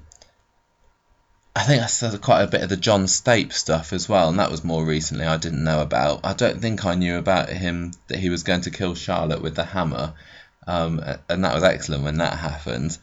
I think that's quite a bit of the John Stape stuff as well, and that was more recently. I didn't know about. I don't think I knew about him that he was going to kill Charlotte with the hammer, um, and that was excellent when that happened.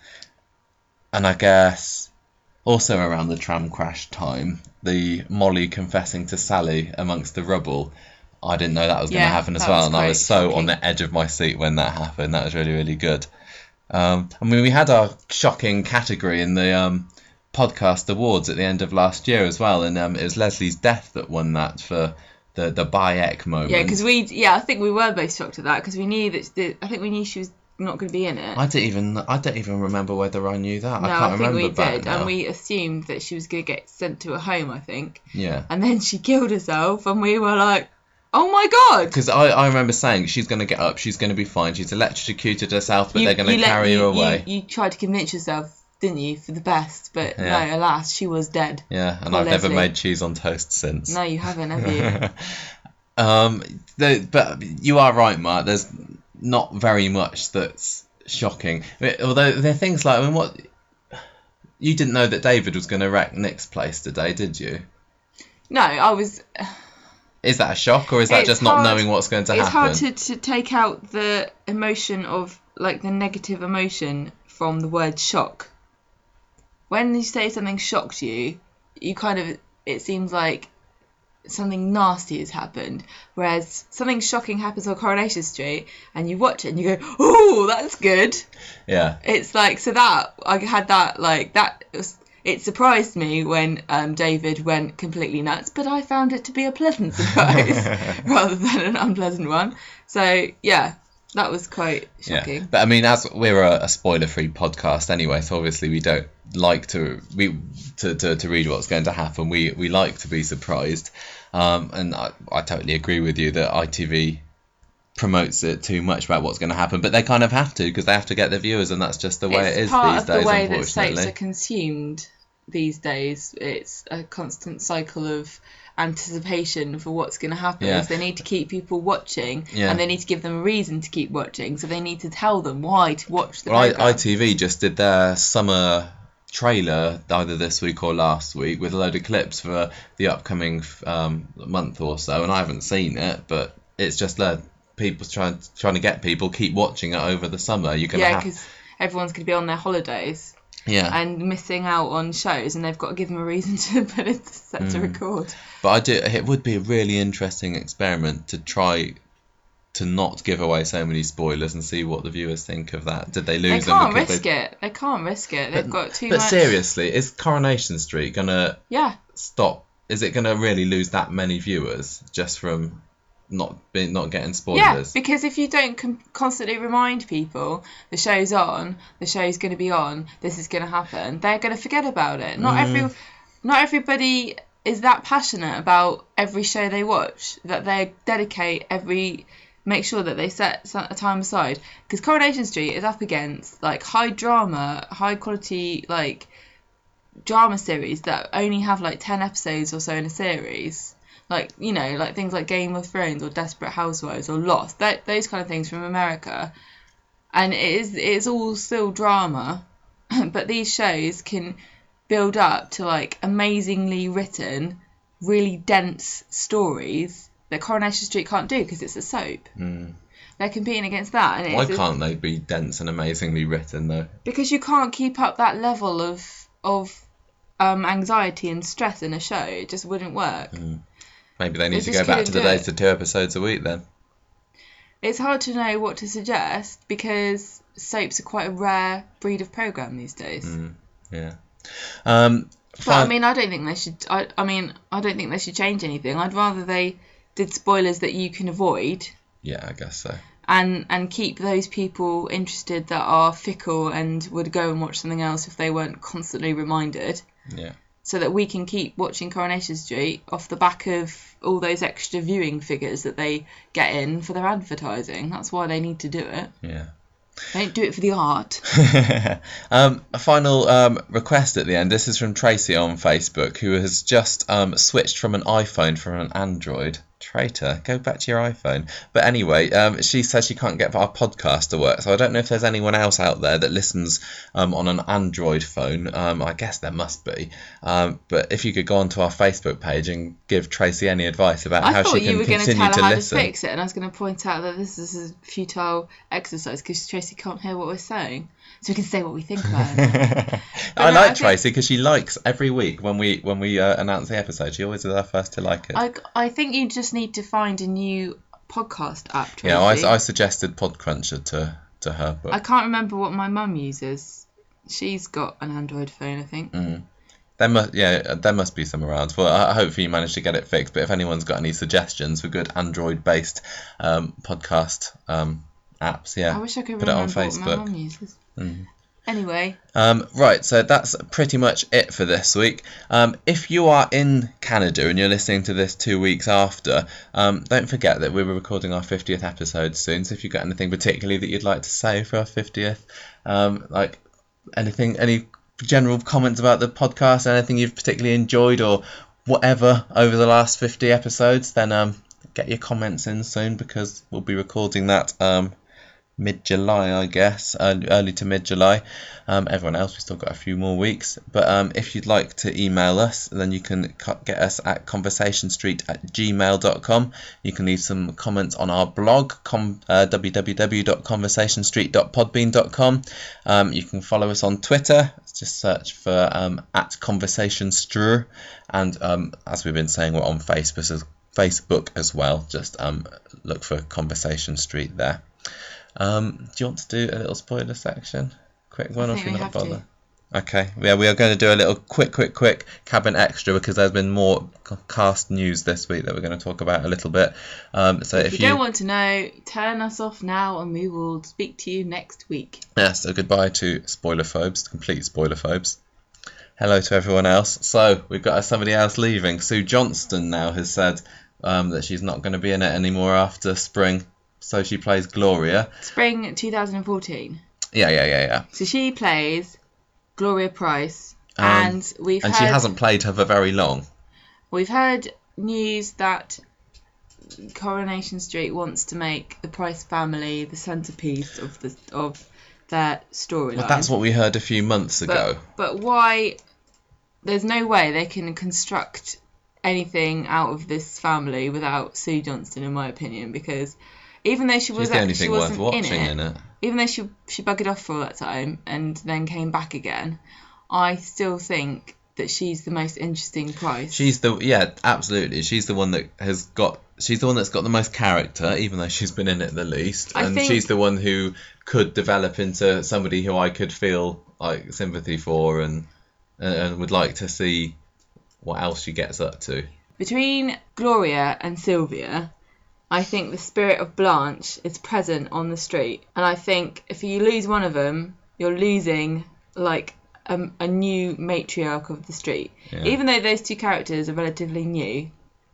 And I guess also around the tram crash time, the Molly confessing to Sally amongst the rubble. I didn't know that was yeah, going to happen as well, and I was so shocking. On the edge of my seat when that happened. That was really, really good. Um, I mean, we had our shocking category in the um, podcast awards at the end of last year as well, and um, it was Leslie's death that won that for the the Bayek moment. Yeah, because we, yeah, I think we were both shocked at that because we knew that. The, I think we knew she was not going to be in it. I didn't even I don't even remember whether I knew that. No, I can't I think remember we back did, now. and we assumed that she was going to get sent to a home. I think. Yeah. And then she killed herself, and we were like, "Oh my god!" Because I, I remember saying she's going to get up, she's going to be fine, she's electrocuted herself, but you, they're going to carry you, her away. You, you tried to convince yourself, didn't you, for the best? But Yeah. no, alas, she was dead. Yeah, and Poor I've never Leslie. made cheese on toast since. No, you haven't, have you? um, the, but you are right, Mark. There's not very much that's shocking. I mean, although there are things like, I mean, what you didn't know that David was going to wreck Nick's place today, did you? No, I was. Is that a shock, or is that It's just not hard- knowing what's going to It's happen? hard to, to take out the emotion of, like, the negative emotion from the word shock. When you say something shocked you, you kind of, it seems like something nasty has happened. Whereas something shocking happens on Coronation Street and you watch it and you go, "Oh, that's good." Yeah. It's like, so that, I had that, like, that was, it surprised me when um, David went completely nuts, but I found it to be a pleasant surprise rather than an unpleasant one. So, yeah, that was quite shocking. Yeah. But I mean, as we're a, a spoiler-free podcast anyway, so obviously we don't like to we to, to, to read what's going to happen. We we like to be surprised. Um, and I, I totally agree with you that I T V promotes it too much about what's going to happen, but they kind of have to because they have to get the viewers, and that's just the way It's it is part these of days, the way that unfortunately. soaps are consumed these days. It's a constant cycle of anticipation for what's going to happen. Yeah. They need to keep people watching, Yeah. and they need to give them a reason to keep watching, so they need to tell them why to watch the Well, programme. I, ITV just did their summer trailer either this week or last week with a load of clips for the upcoming um, month or so, and I haven't seen it, but it's just uh, people trying trying to get people keep watching it over the summer. You're gonna yeah, have because everyone's going to be on their holidays yeah. and missing out on shows, and they've got to give them a reason to put it set Mm. to record. But I do. It would be a really interesting experiment to try to not give away so many spoilers and see what the viewers think of that. Did they They lose them? can't because risk they... it. They can't risk it. They've But, got too but much. seriously, is Coronation Street gonna Yeah. stop? Is it gonna really lose that many viewers just from not being not getting spoilers? Yeah, because if you don't com- constantly remind people the show's on, the show's going to be on, this is going to happen, they're going to forget about it. Not Mm. every, not everybody is that passionate about every show they watch that they dedicate every, make sure that they set some- a time aside. Because Coronation Street is up against like high drama, high quality like drama series that only have like ten episodes or so in a series. Like, you know, like things like Game of Thrones or Desperate Housewives or Lost, that, those kind of things from America. And it is it's all still drama, but these shows can build up to like amazingly written, really dense stories that Coronation Street can't do because it's a soap. Mm. They're competing against that. And Why it's, can't they be dense and amazingly written though? Because you can't keep up that level of of um, anxiety and stress in a show. It just wouldn't work. Mm. Maybe they need They to just go back couldn't to the do days it. to two episodes a week then. It's hard to know what to suggest because soaps are quite a rare breed of programme these days. Mm. Yeah. Um, But I mean, I don't think they should. I, I mean, I don't think they should change anything. I'd rather they did spoilers that you can avoid, Yeah, I guess so. and and keep those people interested that are fickle and would go and watch something else if they weren't constantly reminded. Yeah. So that we can keep watching Coronation Street off the back of all those extra viewing figures that they get in for their advertising. That's why they need to do it. Yeah. They don't do it for the art. um, a final um, request at the end. This is from Tracy on Facebook, who has just um, switched from an iPhone from an Android. Traitor, go back to your iPhone. But anyway, um, she says she can't get our podcast to work, so I don't know if there's anyone else out there that listens um, on an Android phone. Um, I guess there must be. Um, but if you could go onto our Facebook page and give Tracy any advice about I how thought she you can were going to continue tell her to how listen. to fix it, and I was going to point out that this is a futile exercise because Tracy can't hear what we're saying, so we can say what we think about it. I no, like I think- Tracy because she likes every week when we when we uh, announce the episode. She always is our first to like it. I, I think you just need to find a new podcast app, Tracy. yeah, I, I suggested Podcruncher to to her, but I can't remember what my mum uses. She's got an Android phone, I think. mm. there must yeah there must be some around. Well, I hopefully you managed to get it fixed. But if anyone's got any suggestions for good Android-based um, podcast um, apps, yeah, I wish I could put it on remember what my Facebook. mum uses. Mm. Anyway, Um, right, so that's pretty much it for this week. Um, if you are in Canada and you're listening to this two weeks after, um, don't forget that we're recording our fiftieth episode soon. So if you've got anything particularly that you'd like to say for our fiftieth, um, like anything, any general comments about the podcast, anything you've particularly enjoyed or whatever over the last fifty episodes, then um, get your comments in soon because we'll be recording that um, mid-July, I guess, early, early to mid-July. Um, everyone else, we've still got a few more weeks. But um, if you'd like to email us, then you can co- get us at conversationstreet at gmail dot com. You can leave some comments on our blog, com, uh, w w w dot conversationstreet dot podbean dot com. Um, you can follow us on Twitter. Just search for um, at conversationstrew. And um, as we've been saying, we're on Facebook as, Facebook as well. Just um, look for Conversation Street there. Um, do you want to do a little spoiler section? Quick one, I or think should we we not have to. bother? Okay, yeah, we are going to do a little quick, quick, quick cabin extra because there's been more c- cast news this week that we're going to talk about a little bit. Um, so if, if you, you, don't want to know, turn us off now and we will speak to you next week. yeah, so goodbye to spoilerphobes, complete spoilerphobes. Hello to everyone else. So we've got somebody else leaving. Sue Johnston now has said um, that she's not going to be in it anymore after spring. So she plays Gloria. Spring twenty fourteen. Yeah, yeah, yeah, yeah. So she plays Gloria Price, Um, and we've And heard, she hasn't played her for very long. we've heard news that Coronation Street wants to make the Price family the centrepiece of the of their storyline. Well, that's what we heard a few months ago. But, but why? There's no way they can construct anything out of this family without Sue Johnston, in my opinion, because even though she She's was the only she thing worth wasn't watching in it, in it. even though she she buggered off for all that time and then came back again, I still think that she's the most interesting Price. She's the yeah, absolutely. She's the one that has got. She's the one that's got the most character, even though she's been in it the least. I And think- she's the one who could develop into somebody who I could feel like sympathy for and and would like to see what else she gets up to. Between Gloria and Sylvia, I think the spirit of Blanche is present on the street, and I think if you lose one of them, you're losing like a, a new matriarch of the street. Yeah. Even though those two characters are relatively new,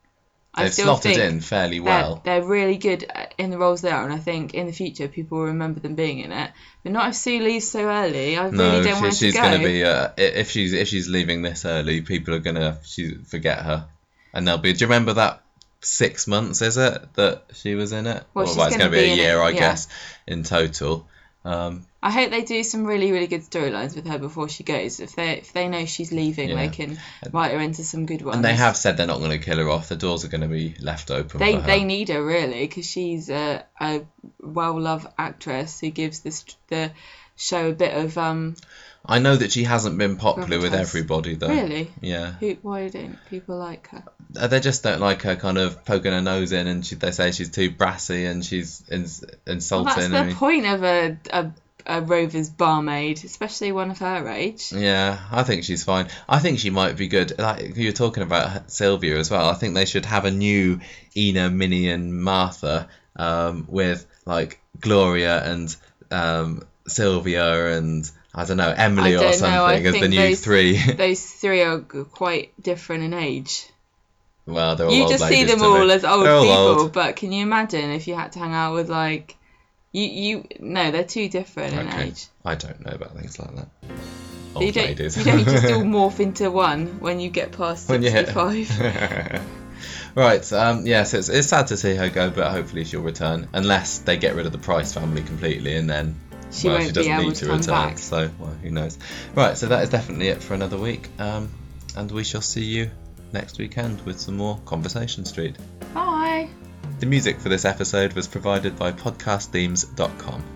I They've still slotted think in fairly they're, well. they're really good in the roles they are, and I think in the future people will remember them being in it. But not if Sue leaves so early. I No, really don't want her she, she's to go. going to be. Uh, i- if she's if she's leaving this early, people are going to she forget her, and they'll be. Do you remember that six months? Is it that she was in it? Well, she's it's gonna going to be be a in year, it, I yeah. guess, in total. Um, I hope they do some really, really good storylines with her before she goes. If they if they know she's leaving, Yeah. they can write her into some good ones. And they have said they're not going to kill her off. The doors are going to be left open They for her. they need her really, because she's a, a well-loved actress who gives this the show a bit of um. I know that she hasn't been popular with Gravitas. everybody though. Really? Yeah. Who? Why don't people like her? Uh, They just don't like her kind of poking her nose in, and she, they say she's too brassy and she's ins- Well, insulting. that's the I mean, point of a, a a Rover's barmaid, especially one of her age. yeah, I think she's fine. I think she might be good. Like you were talking about Sylvia as well. I think they should have a new Ina, Minnie, and Martha um, with like Gloria and um, Sylvia and I don't know Emily I or don't something know, I as the think new those- three. Those three are g- quite different in age. Well, they're all You old just see ladies them to me. all as old They're all people, old. but can you imagine if you had to hang out with like you you no, they're too different in Okay. age. I don't know about things like that. So you Old don't ladies. you don't just all morph into one when you get past When you hit- sixty-five. Right, um, yes, it's, it's sad to see her go, but hopefully she'll return, unless they get rid of the Price family completely, and then She well, won't she be doesn't able need to to come return. back. So, well, who knows? Right, so that is definitely it for another week, um, and we shall see you next weekend with some more Conversation Street. Bye. The music for this episode was provided by podcast themes dot com.